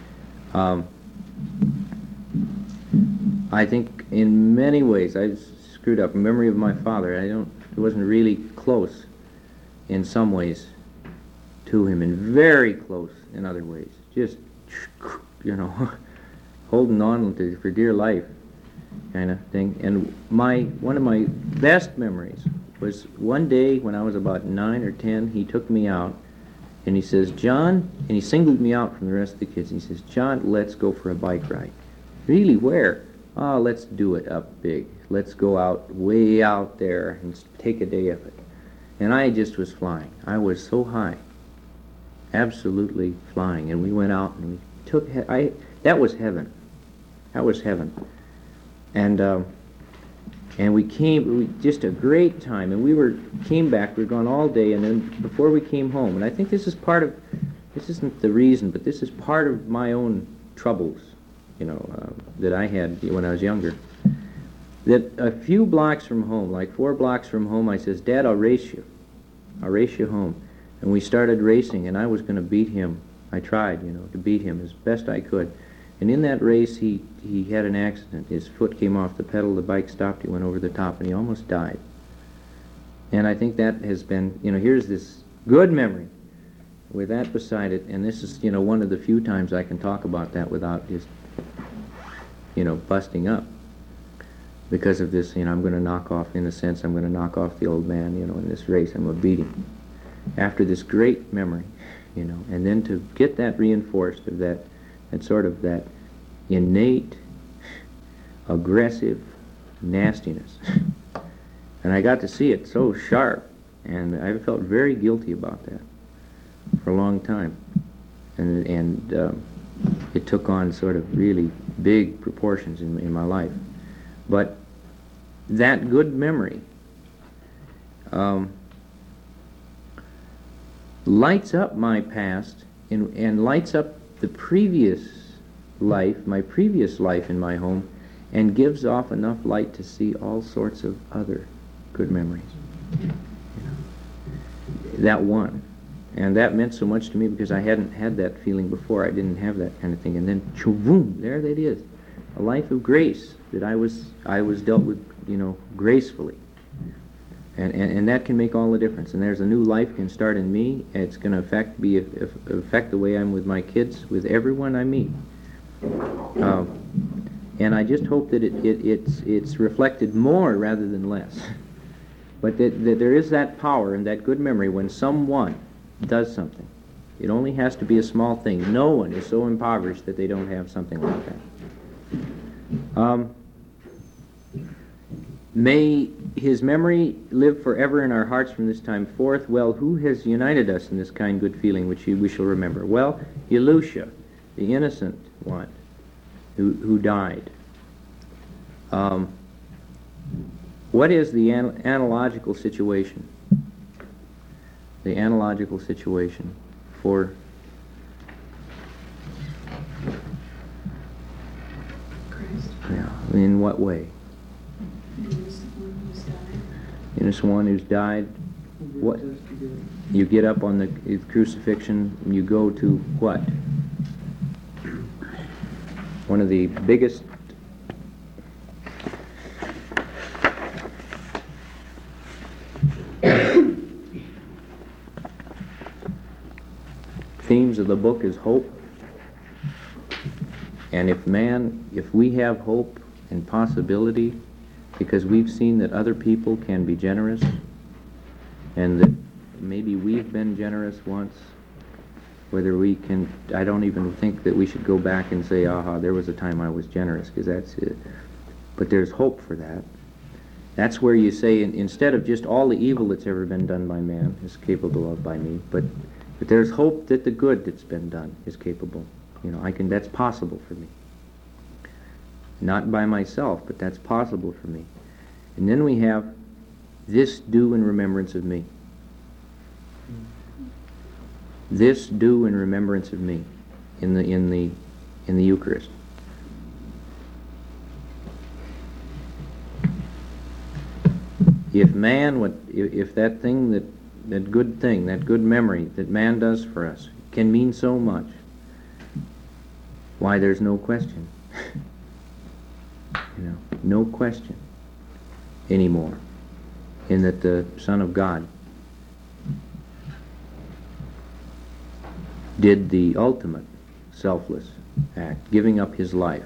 I think in many ways I screwed up. In memory of my father, I wasn't really close in some ways to him, and very close in other ways. Just, you know, holding on for dear life kind of thing. And one of my best memories was one day when I was about 9 or 10, he took me out and he says, John, and he singled me out from the rest of the kids, and he says, John, let's go for a bike ride. Really, where? Oh, let's do it up big. Let's go out, way out there, and take a day of it. And I just was flying. I was so high. Absolutely flying. And we went out and we took, that was heaven. That was heaven. And we just a great time. And came back, we were gone all day, and then before we came home, and I think this isn't the reason, but this is part of my own troubles, you know, that I had when I was younger. That a few blocks from home, like 4 blocks from home, I says, Dad, I'll race you. I'll race you home. And we started racing, and I was going to beat him. I tried, you know, to beat him as best I could. And in that race, he had an accident. His foot came off the pedal, the bike stopped, he went over the top, and he almost died. And I think that has been, you know, here's this good memory with that beside it, and this is, you know, one of the few times I can talk about that without just, you know, busting up. because of this, I'm going to knock off, in a sense, I'm going to knock off the old man, in this race. I'm going to beat him. After this great memory, and then to get that reinforced of that sort of that innate, aggressive nastiness. And I got to see it so sharp, and I felt very guilty about that for a long time. And it took on sort of really big proportions in my life. But that good memory lights up my past and lights up the previous life, my previous life in my home, and gives off enough light to see all sorts of other good memories. That one. And that meant so much to me because I hadn't had that feeling before. I didn't have that kind of thing. And then, boom, there that is. A life of grace that I was dealt with, gracefully. And that can make all the difference. And there's a new life can start in me. And it's going to affect the way I'm with my kids, with everyone I meet. And I just hope that it's reflected more rather than less. But that there is that power and that good memory when someone does something. It only has to be a small thing. No one is so impoverished that they don't have something like that. May his memory live forever in our hearts from this time forth. Well, who has united us in this kind good feeling which we shall remember? Well, Elusha, the innocent one, who died. What is the analogical situation? The analogical situation for Christ. Yeah. In what way? Innocent one who's died. What? You get up on the crucifixion, and you go to what? One of the biggest themes of the book is hope. And if we have hope and possibility, because we've seen that other people can be generous, and that maybe we've been generous once, whether we can, I don't even think that we should go back and say, there was a time I was generous, because that's it. But there's hope for that. That's where you say, instead of just all the evil that's ever been done by man is capable of by me, but there's hope that the good that's been done is capable. That's possible for me. Not by myself, but that's possible for me. And then we have this do in remembrance of me. This do in remembrance of me in the Eucharist. If that thing, that good thing, that good memory that man does for us can mean so much, why, there's no question. No question anymore in that the Son of God did the ultimate selfless act, giving up his life,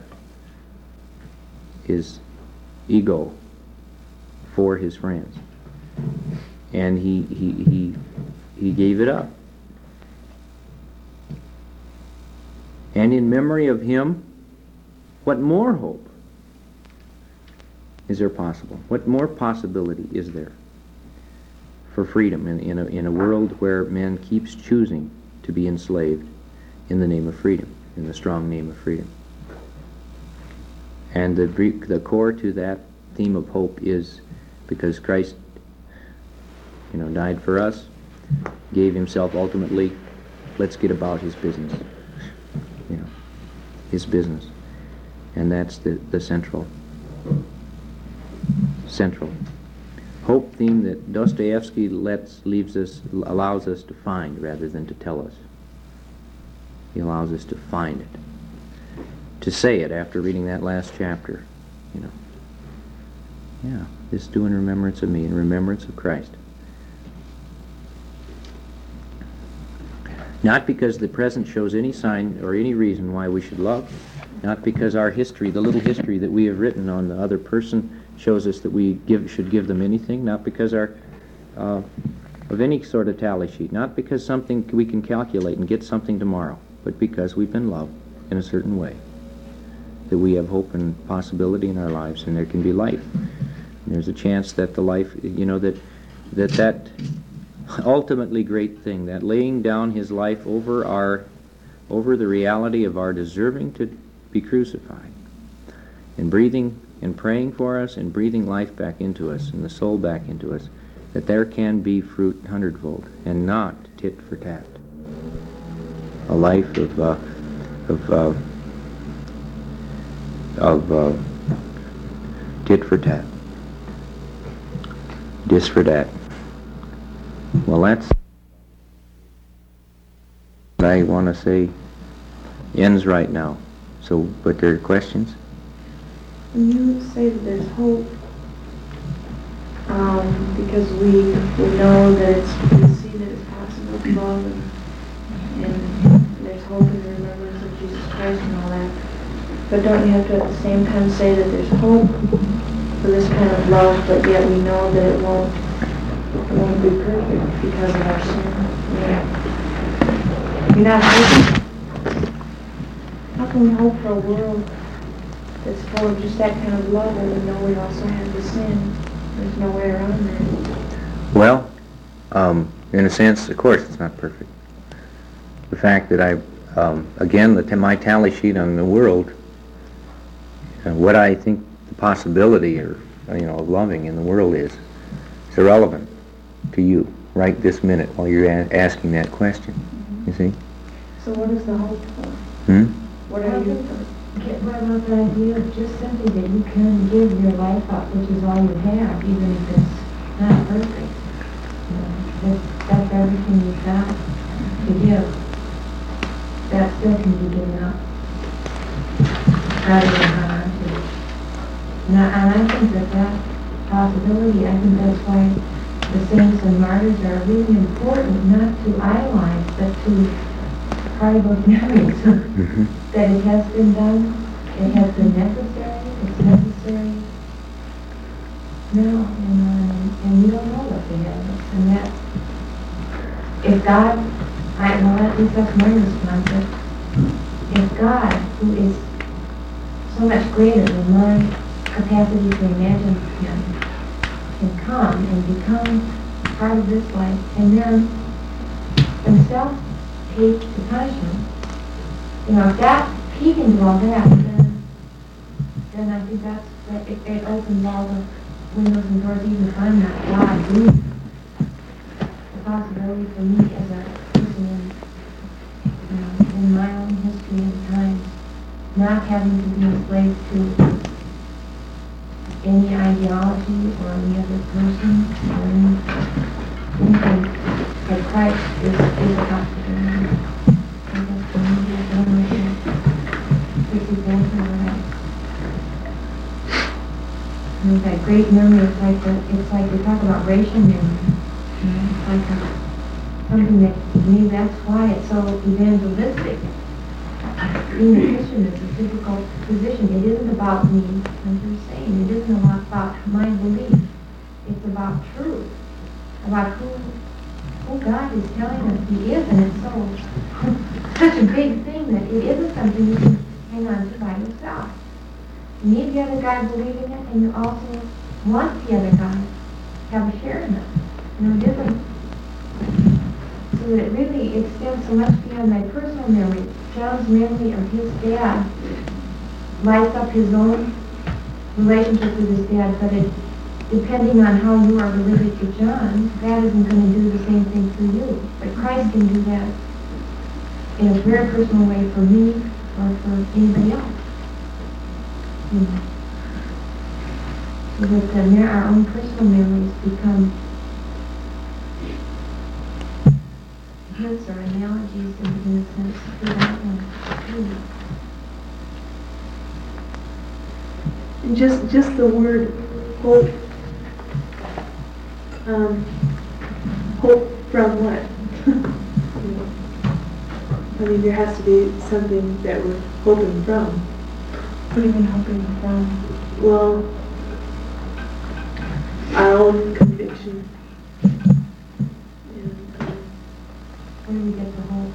his ego, for his friends. And he gave it up. And in memory of him, what more hope is there possible? What more possibility is there for freedom in a world where man keeps choosing to be enslaved in the name of freedom, in the strong name of freedom? And the core to that theme of hope is because Christ, died for us, gave himself ultimately. Let's get about his business. His business. And that's the central hope theme that Dostoevsky allows us to find rather than to tell us. He allows us to find it. To say it after reading that last chapter, Yeah, this do in remembrance of me, in remembrance of Christ. Not because the present shows any sign or any reason why we should love, not because our history, the little history that we have written on the other person, shows us that we should give them anything, not because of any sort of tally sheet, not because something we can calculate and get something tomorrow, but because we've been loved in a certain way, that we have hope and possibility in our lives, and there can be life. And there's a chance that the life, that ultimately great thing, that laying down his life over the reality of our deserving to be crucified, and breathing and praying for us and breathing life back into us and the soul back into us, that there can be fruit hundredfold and not tit for tat. A life of tit for tat, dis for dat. Well, that's what I want to say ends right now. So, but there are questions? When you say that there's hope, because we know that we see that it's possible to love, and there's hope in the remembrance of Jesus Christ and all that. But don't you have to at the same time say that there's hope for this kind of love, but yet we know that it won't be perfect because of our sin? You're not hoping. How can we hope for a world that's full of just that kind of love, and we know we also have the sin? There's no way around that. Well, in a sense, of course, it's not perfect. The fact that my tally sheet on the world, what I think the possibility of loving in the world is irrelevant to you right this minute while you're asking that question. You see? So what is the hope for? What are you for? What about the idea of just simply that you can give your life up, which is all you have, even if it's not perfect? That's everything you've got to give. That still can be given up, rather than hung on to. And I think that possibility, I think that's why the saints and martyrs are really important, not to idolize, but to cry about memories. That it has been done, it has been necessary, it's necessary now, and you don't know what's ahead of us. And that, if God, at least that's my response, if God, who is so much greater than my capacity to imagine him, can come and become part of this life, and then himself take the punishment, if that, he can do all that, then I think it opens all the windows and doors, even if I'm not God, the possibility for me as a person in my own history and time, not having to be enslaved to any ideology or any other person or anything, that Christ is a possibility. With that great memory, it's like we talk about ration memory. It's like something that, to me, that's why it's so evangelistic. Being a Christian is a difficult position. It isn't about me, as you're saying. It isn't about my belief. It's about truth, about who God is telling us He is, and it's such a big thing that it isn't something you can hang on to by yourself. You need the other guy believing it, and you also want the other guy to have a share in it. It isn't. So that it really extends so much beyond my personal memory. John's memory of his dad lights up his own relationship with his dad, but depending on how you are related to John, that isn't going to do the same thing for you. But Christ can do that in a very personal way for me or for anybody else. So that our own personal memories become hints or analogies in a sense for that one. And just the word hope. Hope from what? I mean, there has to be something that we're hoping from. What do you mean hoping from? Well, our own conviction. Where do we get the hope?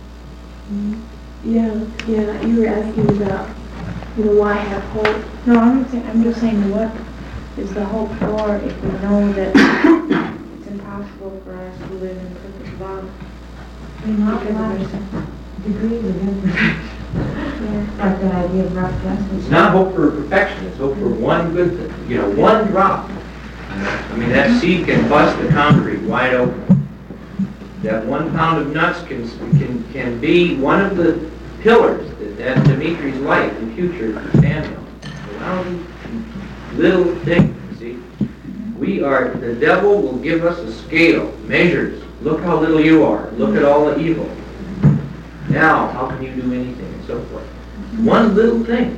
Yeah, you were asking about, why have hope? No, I'm just saying, what is the hope for if we know that it's impossible for us to live in perfect love? We're not Because allowed of our sin. degrees of imperfection. Like the idea of rough justice. It's not hope for perfection, it's hope for one good thing, one drop. I mean, that seed can bust the concrete wide open. That 1 pound of nuts can be one of the pillars that Dimitri's life and future can stand on. One little thing, see? The devil will give us a scale, measures. Look how little you are. Look at all the evil. Now, how can you do anything, and so forth. One little thing,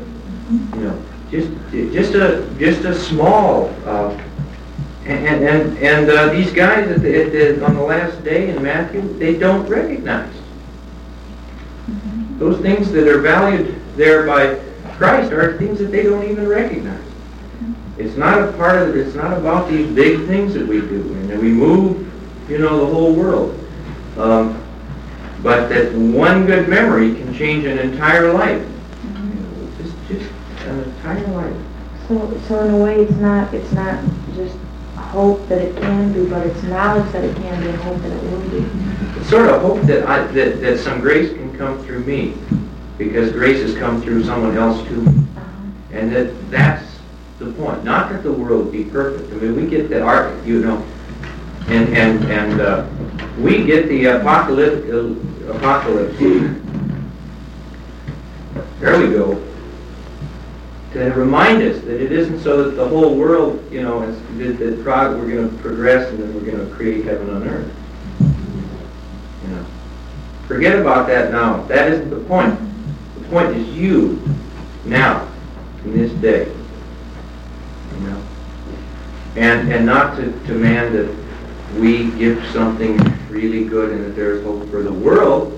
just a small, and these guys on the last day in Matthew, they don't recognize those things that are valued there by Christ are things that they don't even recognize. It's not a part of it. It's not about these big things that we do, and that we move, the whole world. But that one good memory can change an entire life. Just an entire life. So in a way, it's not just hope that it can be, but it's knowledge that it can be and hope that it will be. It's sort of hope that some grace can come through me, because grace has come through someone else too. And that's the point. Not that the world be perfect. I mean, we get the art, and we get the apocalypse. There we go. To remind us that it isn't so that the whole world, we're going to progress and then we're going to create heaven on earth. Forget about that now. That isn't the point. The point is you, now, in this day. And not to demand that we give something really good and that there's hope for the world.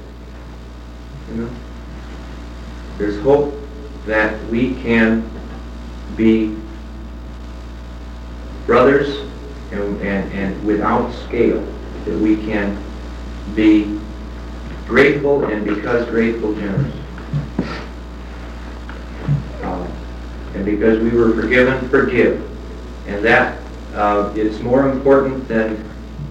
There's hope that we can be brothers and without scale, that we can be grateful and because grateful, generous. And because we were forgiven, forgive. And that it's more important than,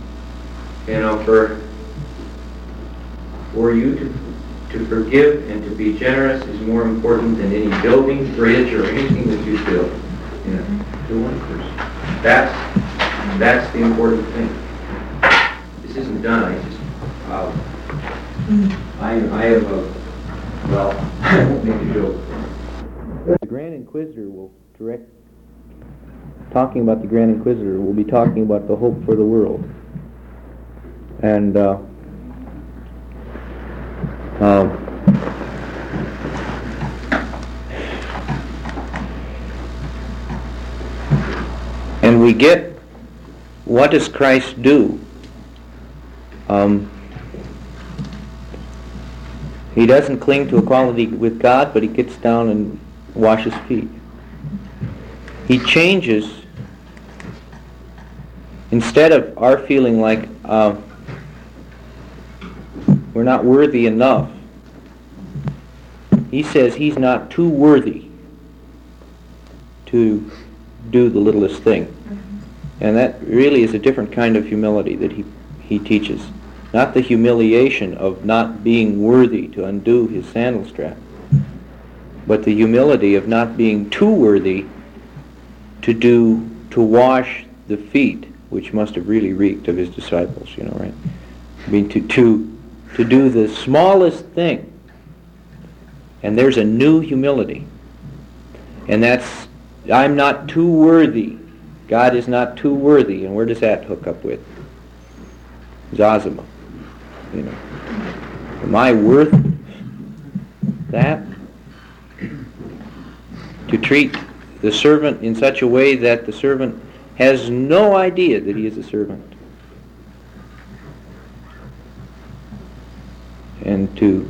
for you to forgive and to be generous is more important than any building, bridge, or anything that you build. To one person. That's the important thing. This isn't done. I have a, well, I won't make a joke. The Grand Inquisitor will talking about the Grand Inquisitor, will be talking about the hope for the world. And and we get, what does Christ do? He doesn't cling to equality with God, but he gets down and washes feet. He changes, instead of our feeling like we're not worthy enough, he says he's not too worthy to do the littlest thing. And that really is a different kind of humility that he teaches. Not the humiliation of not being worthy to undo his sandal strap, but the humility of not being too worthy to wash the feet, which must have really reeked of his disciples, right? I mean, to do the smallest thing. And there's a new humility. And that's, I'm not too worthy. God is not too worthy. And where does that hook up with? Zosima. Am I worth that? To treat the servant in such a way that the servant has no idea that he is a servant. And to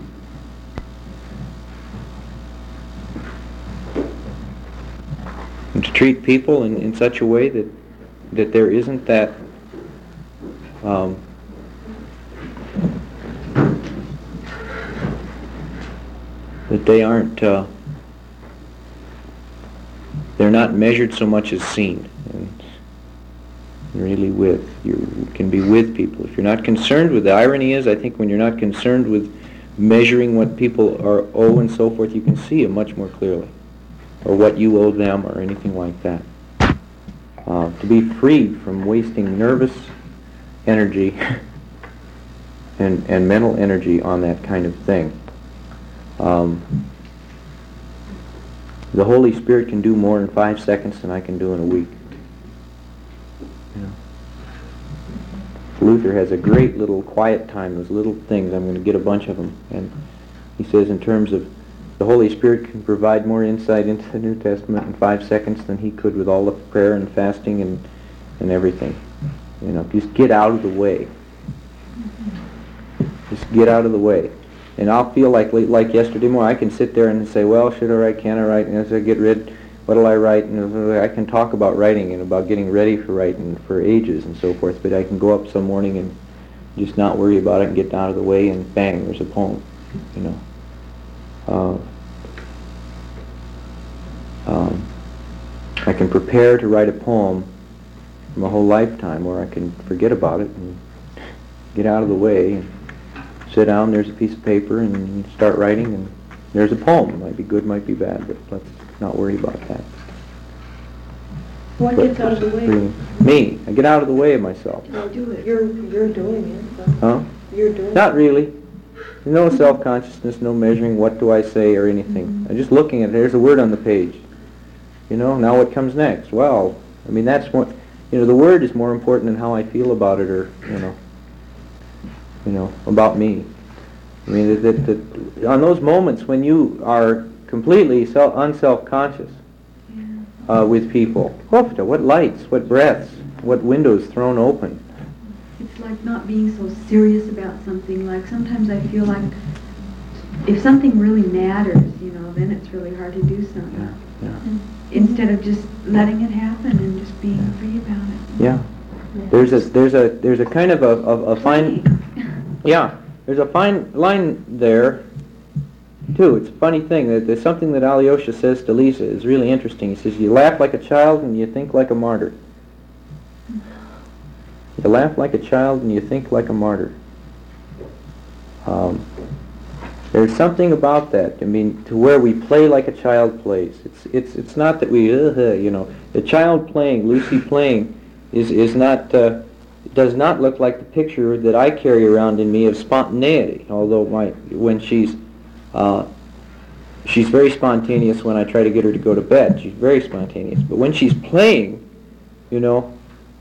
treat people in such a way that that there isn't that that they aren't they're not measured so much as seen, and really you can be with people. If you're not concerned with, the irony is, I think when you're not concerned with measuring what people owe and so forth, you can see them much more clearly, or what you owe them, or anything like that. To be free from wasting nervous energy and mental energy on that kind of thing. The Holy Spirit can do more in 5 seconds than I can do in a week. You know? Luther has a great little quiet time, those little things. I'm going to get a bunch of them. And he says in terms of the Holy Spirit can provide more insight into the New Testament in 5 seconds than he could with all the prayer and fasting and everything. You know, just get out of the way. Just get out of the way. And I'll feel like yesterday morning, I can sit there and say, well, should I write, can I write? And as I get rid, what'll I write? And I can talk about writing and about getting ready for writing for ages and so forth, but I can go up some morning and just not worry about it and get out of the way, and bang, there's a poem, you know. I can prepare to write a poem from a whole lifetime, or I can forget about it and get out of the way and sit down, there's a piece of paper, and you start writing, and there's a poem. It might be good, might be bad, but let's not worry about that. What gets out of the way? Me. I get out of the way of myself. No, do it. You're doing it. So. Huh? You're doing it. Not really. There's no self-consciousness, no measuring what do I say or anything. I'm just looking at it. There's a word on the page. You know, now what comes next? Well, I mean, that's what, you know, the word is more important than how I feel about it, or, you know, about me. I mean, that on those moments when you are completely unself-conscious with people, what lights, what breaths, what windows thrown open. It's like not being so serious about something. Like sometimes I feel like if something really matters, you know, then it's really hard to do something. Yeah. Instead of just letting it happen and just being free about it. Yeah. There's a kind of a fine. Yeah, there's a fine line there, too. It's a funny thing. That there's something that Alyosha says to Lisa is really interesting. He says, you laugh like a child and you think like a martyr. You laugh like a child and you think like a martyr. There's something about that. I mean, to where we play like a child plays. It's not that we, you know, the child playing, Lucy playing, is not... It does not look like the picture that I carry around in me of spontaneity, although when she's very spontaneous when I try to get her to go to bed. She's very spontaneous. But when she's playing, you know,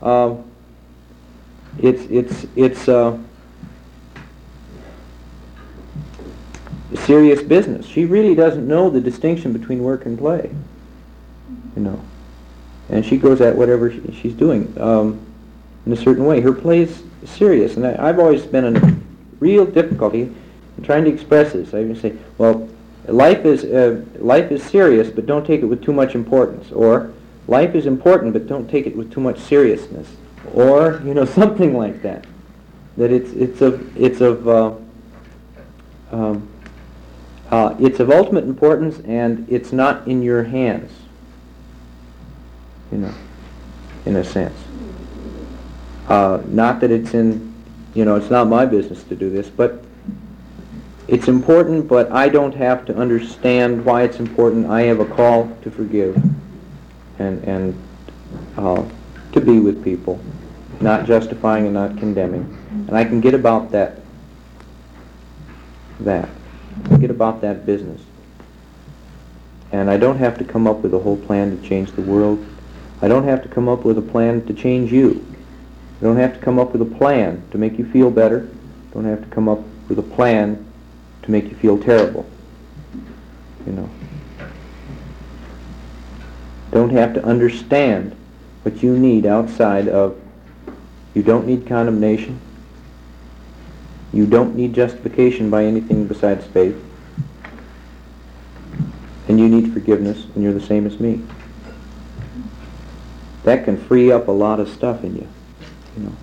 it's serious business. She really doesn't know the distinction between work and play, you know. And she goes at whatever she's doing. In a certain way. Her play is serious, and I've always been in a real difficulty in trying to express this. I even say, well, life is serious, but don't take it with too much importance, or life is important, but don't take it with too much seriousness, or, you know, something like that. That it's of ultimate importance, and it's not in your hands, you know, in a sense. Not that it's in, you know, it's not my business to do this, but it's important, but I don't have to understand why it's important. I have a call to forgive and to be with people, not justifying and not condemning. And I can get about that business. And I don't have to come up with a whole plan to change the world. I don't have to come up with a plan to change you. I don't have to come up with a plan to make you feel better. I don't have to come up with a plan to make you feel terrible. You know. Don't have to understand what you need outside of, you don't need condemnation. You don't need justification by anything besides faith. And you need forgiveness, and you're the same as me. that can free up a lot of stuff in you, you know.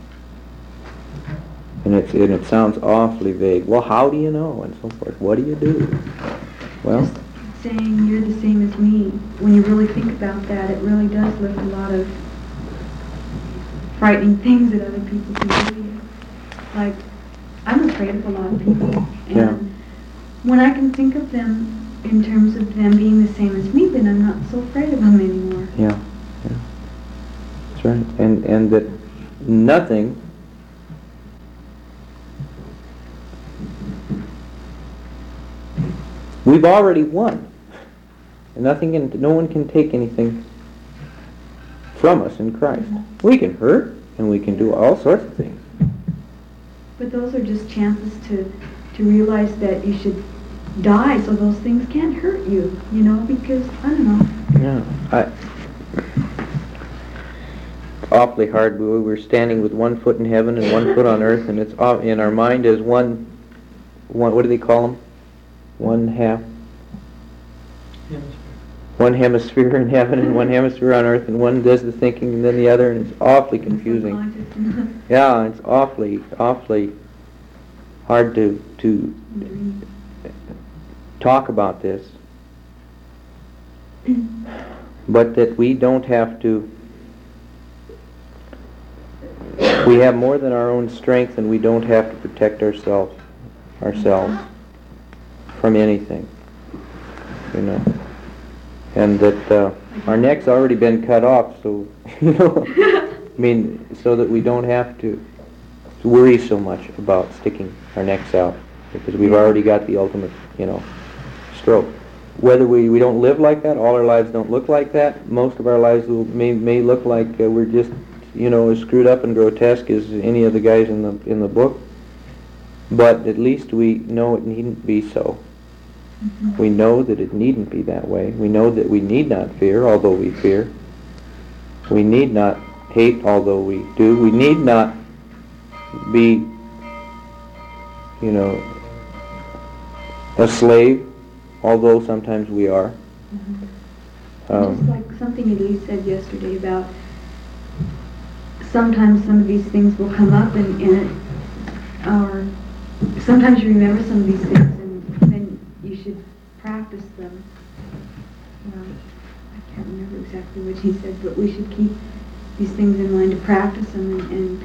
And it sounds awfully vague. Well, how do you know, and so forth? What do you do? Well, Just saying you're the same as me, when you really think about that, it really does lift a lot of frightening things that other people can do to you. Like, I'm afraid of a lot of people, and Yeah. when I can think of them in terms of them being the same as me, then I'm not so afraid of them anymore. yeah, yeah. That's right. And that nothing we've already won. And no one can take anything from us in Christ. We can hurt, and we can do all sorts of things. But those are just chances to realize that you should die so those things can't hurt you, you know, because, I don't know. Yeah, it's awfully hard. We're standing with one foot in heaven and one foot on earth, and it's in our mind as one. What do they call them? One hemisphere in heaven and one hemisphere on earth, and one does the thinking and then the other, and it's awfully confusing. Yeah, it's awfully hard to talk about this, but that we don't have to. We have more than our own strength, and we don't have to protect ourselves from anything, you know. And that our neck's already been cut off, so, you know, I mean, so that we don't have to worry so much about sticking our necks out, because we've already got the ultimate, you know, stroke. Whether we don't live like that, all our lives don't look like that. Most of our lives may look like we're just, you know, as screwed up and grotesque as any of the guys in the book. But at least we know it needn't be so. We know that it needn't be that way. We know that we need not fear, although we fear. We need not hate, although we do. We need not be, you know, a slave, although sometimes we are. Just like something that you said yesterday about sometimes some of these things will come up or sometimes you remember some of these things and then you should practice them. Well, I can't remember exactly what he said, but we should keep these things in mind to practice them and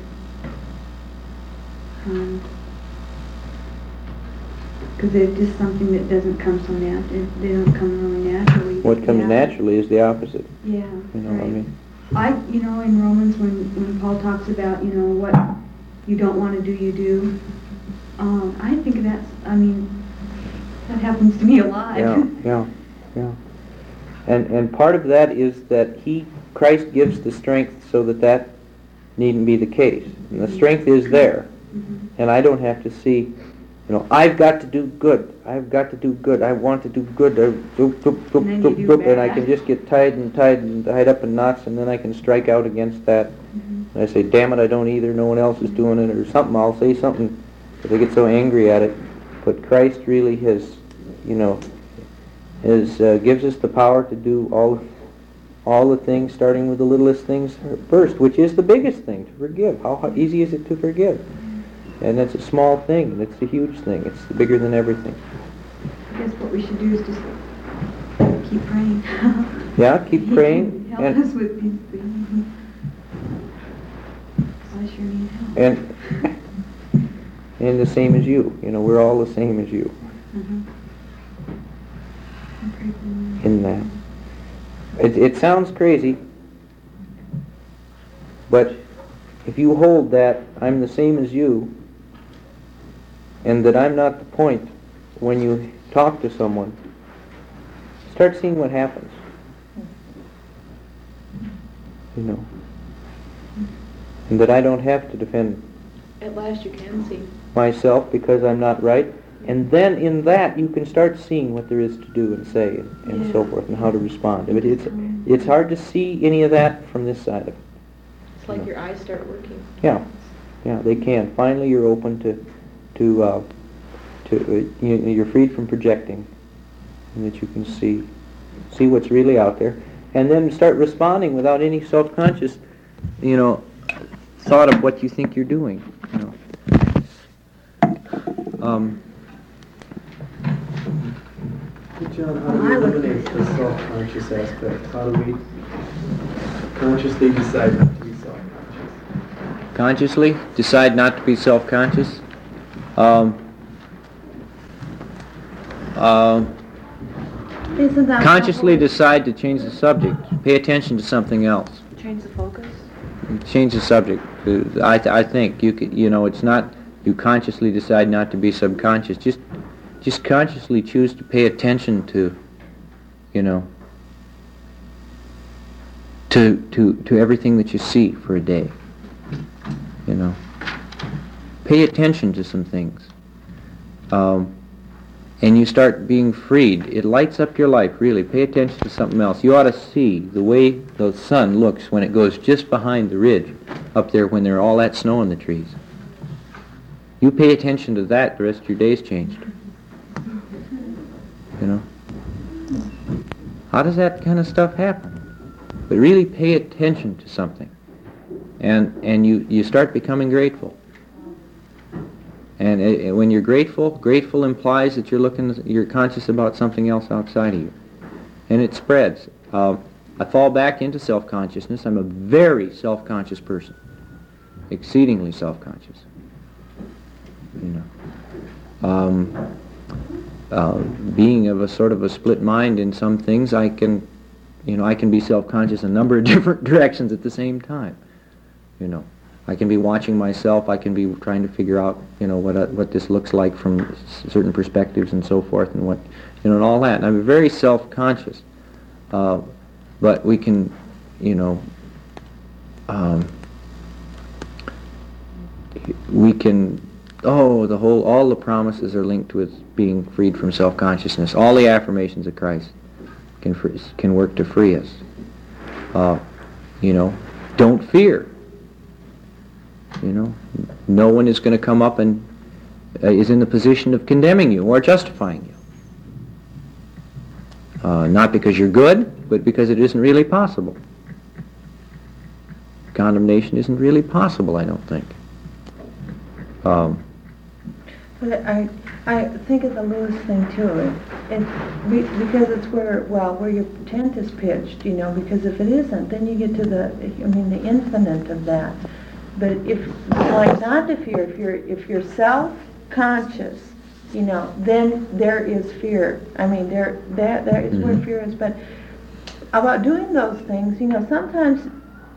because they're just something that doesn't come so natural. They don't come really naturally. What comes naturally is the opposite. Yeah. You know what I mean? You know, in Romans when Paul talks about, you know, what you don't want to do, you do. I think that happens to me a lot. Yeah. And part of that is that Christ gives the strength so that needn't be the case. And the strength is there. And I don't have to see, you know, I've got to do good. I want to do good. And I can just get tied up in knots, and then I can strike out against that. And I say, damn it, I don't either. No one else is doing it, or something. I'll say something because I get so angry at it. But Christ really has, you know, gives us the power to do all the things, starting with the littlest things first, which is the biggest thing, to forgive. How easy is it to forgive? And it's a small thing, and it's a huge thing. It's bigger than everything. I guess what we should do is just keep praying. Yeah, keep praying. Help us with these things. I sure need help. And the same as you. You know, we're all the same as you. In that. It sounds crazy, but if you hold that I'm the same as you, and that I'm not the point when you talk to someone, start seeing what happens. You know. And that I don't have to defend At last you can see. myself because I'm not right. And then in that you can start seeing what there is to do and say and so forth, and how to respond. But it's hard to see any of that from this side of it. It's like your eyes start working. Yeah, they can. Finally, you're open to you're freed from projecting, and that you can see what's really out there. and then start responding without any self-conscious, thought of what you think you're doing. John, how do we eliminate the self-conscious aspect? How do we consciously decide not to be self-conscious? Consciously decide not to be self-conscious? Isn't that Consciously decide to change the subject. Pay attention to something else. change the focus? Change the subject. I think you could, it's not you consciously decide not to be subconscious. Just consciously choose to pay attention to, to everything that you see for a day. Pay attention to some things. And you start being freed. It lights up your life, really. Pay attention to something else. You ought to see the way the sun looks when it goes just behind the ridge up there when there's all that snow in the trees. You pay attention to that, the rest of your day's changed. How does that kind of stuff happen? But really pay attention to something. And you start becoming grateful. And when you're grateful implies that you're conscious about something else outside of you. And it spreads. I fall back into self-consciousness. I'm a very self-conscious person. Exceedingly self-conscious. Being of a sort of a split mind in some things, I can be self-conscious a number of different directions at the same time. I can be watching myself. I can be trying to figure out, what this looks like from certain perspectives and so forth, and what, and all that. And I'm very self-conscious, but we can, all the promises are linked with being freed from self-consciousness. All the affirmations of Christ can work to free us. Don't fear. No one is going to come up and is in the position of condemning you or justifying you. Not because you're good, but because it isn't really possible. Condemnation isn't really possible, I don't think. But I think of the Lewis thing too, because it's where your tent is pitched, because if it isn't, then you get to the infinite of that. But if, like not to fear, if you're self-conscious, then there is fear. That is where fear is. But about doing those things, sometimes,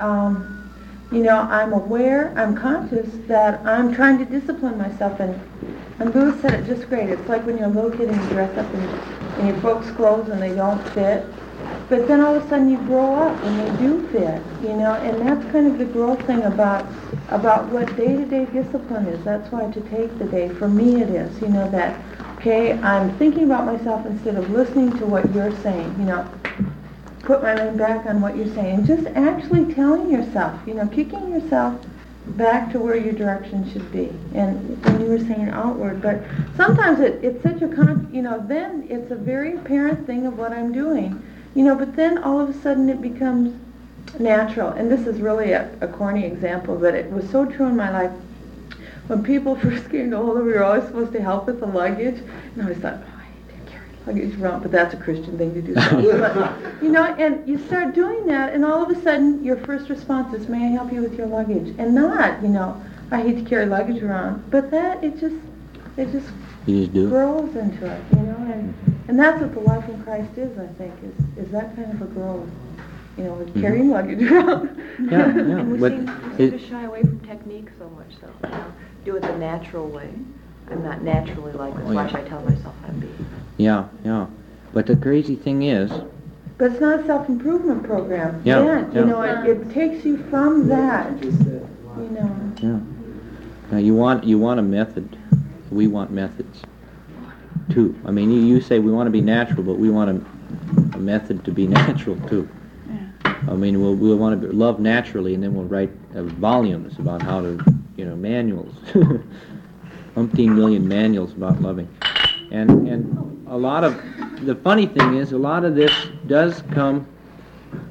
I'm aware, I'm conscious that I'm trying to discipline myself, and Lewis said it just great. It's like when you're a little kid and you dress up in your folks' clothes and they don't fit. But then all of a sudden you grow up and they do fit, and that's kind of the growth thing about what day-to-day discipline is. That's why to take the day, for me it is, that, okay, I'm thinking about myself instead of listening to what you're saying, put my mind back on what you're saying, just actually telling yourself, kicking yourself back to where your direction should be. And when you were saying outward, but sometimes it's such a, then it's a very apparent thing of what I'm doing. But then all of a sudden it becomes natural. And this is really a corny example, but it was so true in my life. When people first came to hold of me, we were always supposed to help with the luggage. And I always thought, I hate to carry luggage around, but that's a Christian thing to do. But, and you start doing that, and all of a sudden your first response is, may I help you with your luggage? And not, I hate to carry luggage around. But that, it just grows into it, and that's what the life in Christ is, I think, is that kind of a growth, with carrying luggage around. Yeah. And we seem to shy away from technique so much, so do it the natural way. I'm not naturally like this. Why should I tell myself I'm being? Yeah. But the crazy thing is... But it's not a self-improvement program. Yeah. It takes you from that, Yeah. Now you want a method. We want methods, too. You say we want to be natural, but we want a method to be natural, too. Yeah. We'll want to love naturally, and then we'll write volumes about how to, manuals. Umpteen million manuals about loving. And a lot of, the funny thing is, a lot of this does come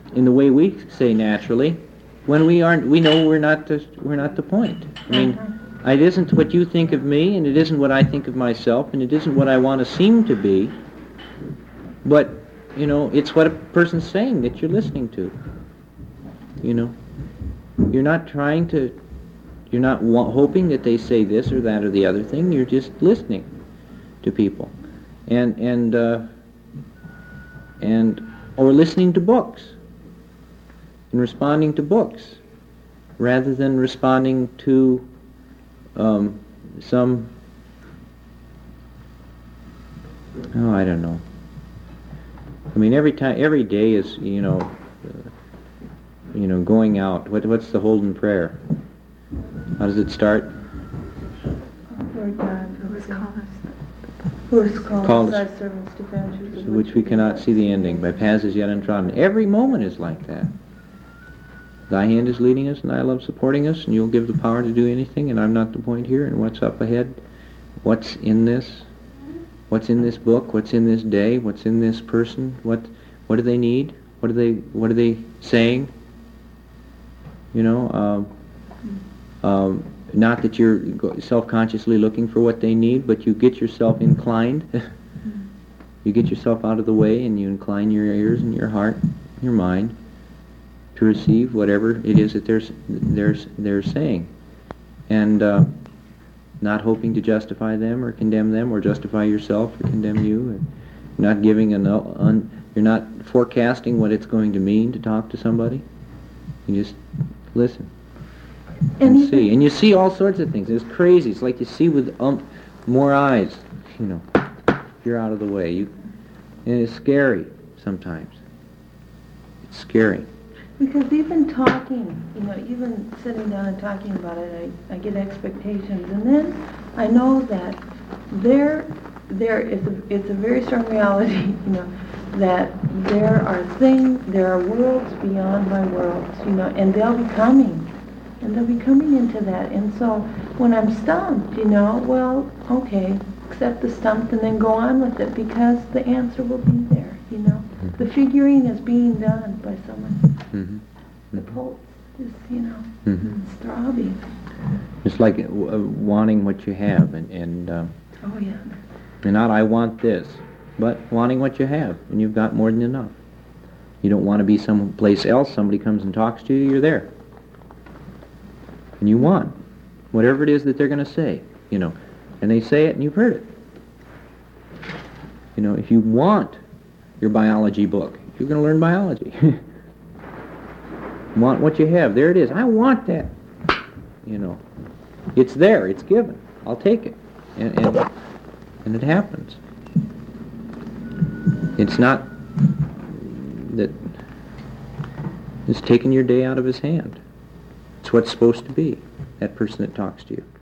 in the way we say naturally, when we know we're not the point. I mean, it isn't what you think of me, and it isn't what I think of myself, and it isn't what I want to seem to be, but, it's what a person's saying that you're listening to. You're not trying to, you're not hoping that they say this or that or the other thing, you're just listening to people. Or listening to books, and responding to books, rather than responding to I don't know. I mean, every day is, going out. What's the Holden prayer? How does it start? Lord God, who has called thy servants to benches of which we cannot see the ending, by paths as yet untrodden. Every moment is like that. Thy hand is leading us, and thy love supporting us, and you'll give the power to do anything, and I'm not the point here, and what's up ahead? What's in this? What's in this book? What's in this day? What's in this person? What do they need? What are they saying? Not that you're self-consciously looking for what they need, but you get yourself inclined. You get yourself out of the way, and you incline your ears and your heart, your mind, to receive whatever it is that they're saying, and not hoping to justify them or condemn them or justify yourself or condemn you. And not giving you're not forecasting what it's going to mean to talk to somebody. You just listen and see, and you see all sorts of things. It's crazy. It's like you see with more eyes. You're out of the way. And it's scary sometimes. It's scary. Because even talking, even sitting down and talking about it, I get expectations, and then I know that it's a very strong reality, that there are worlds beyond my worlds, and they'll be coming into that, and so when I'm stumped, well, okay, accept the stump and then go on with it, because the answer will be there, The figuring is being done by someone. The pulse is, it's throbbing. It's like wanting what you have, and oh yeah. And not I want this, but wanting what you have, and you've got more than enough. You don't want to be someplace else. Somebody comes and talks to you, you're there, and you want whatever it is that they're going to say, and they say it, and you've heard it. If you want your biology book, you're going to learn biology. Want what you have. There it is. I want that. It's there. It's given. I'll take it. And it happens. It's not that it's taking your day out of his hand. It's what it's supposed to be, that person that talks to you.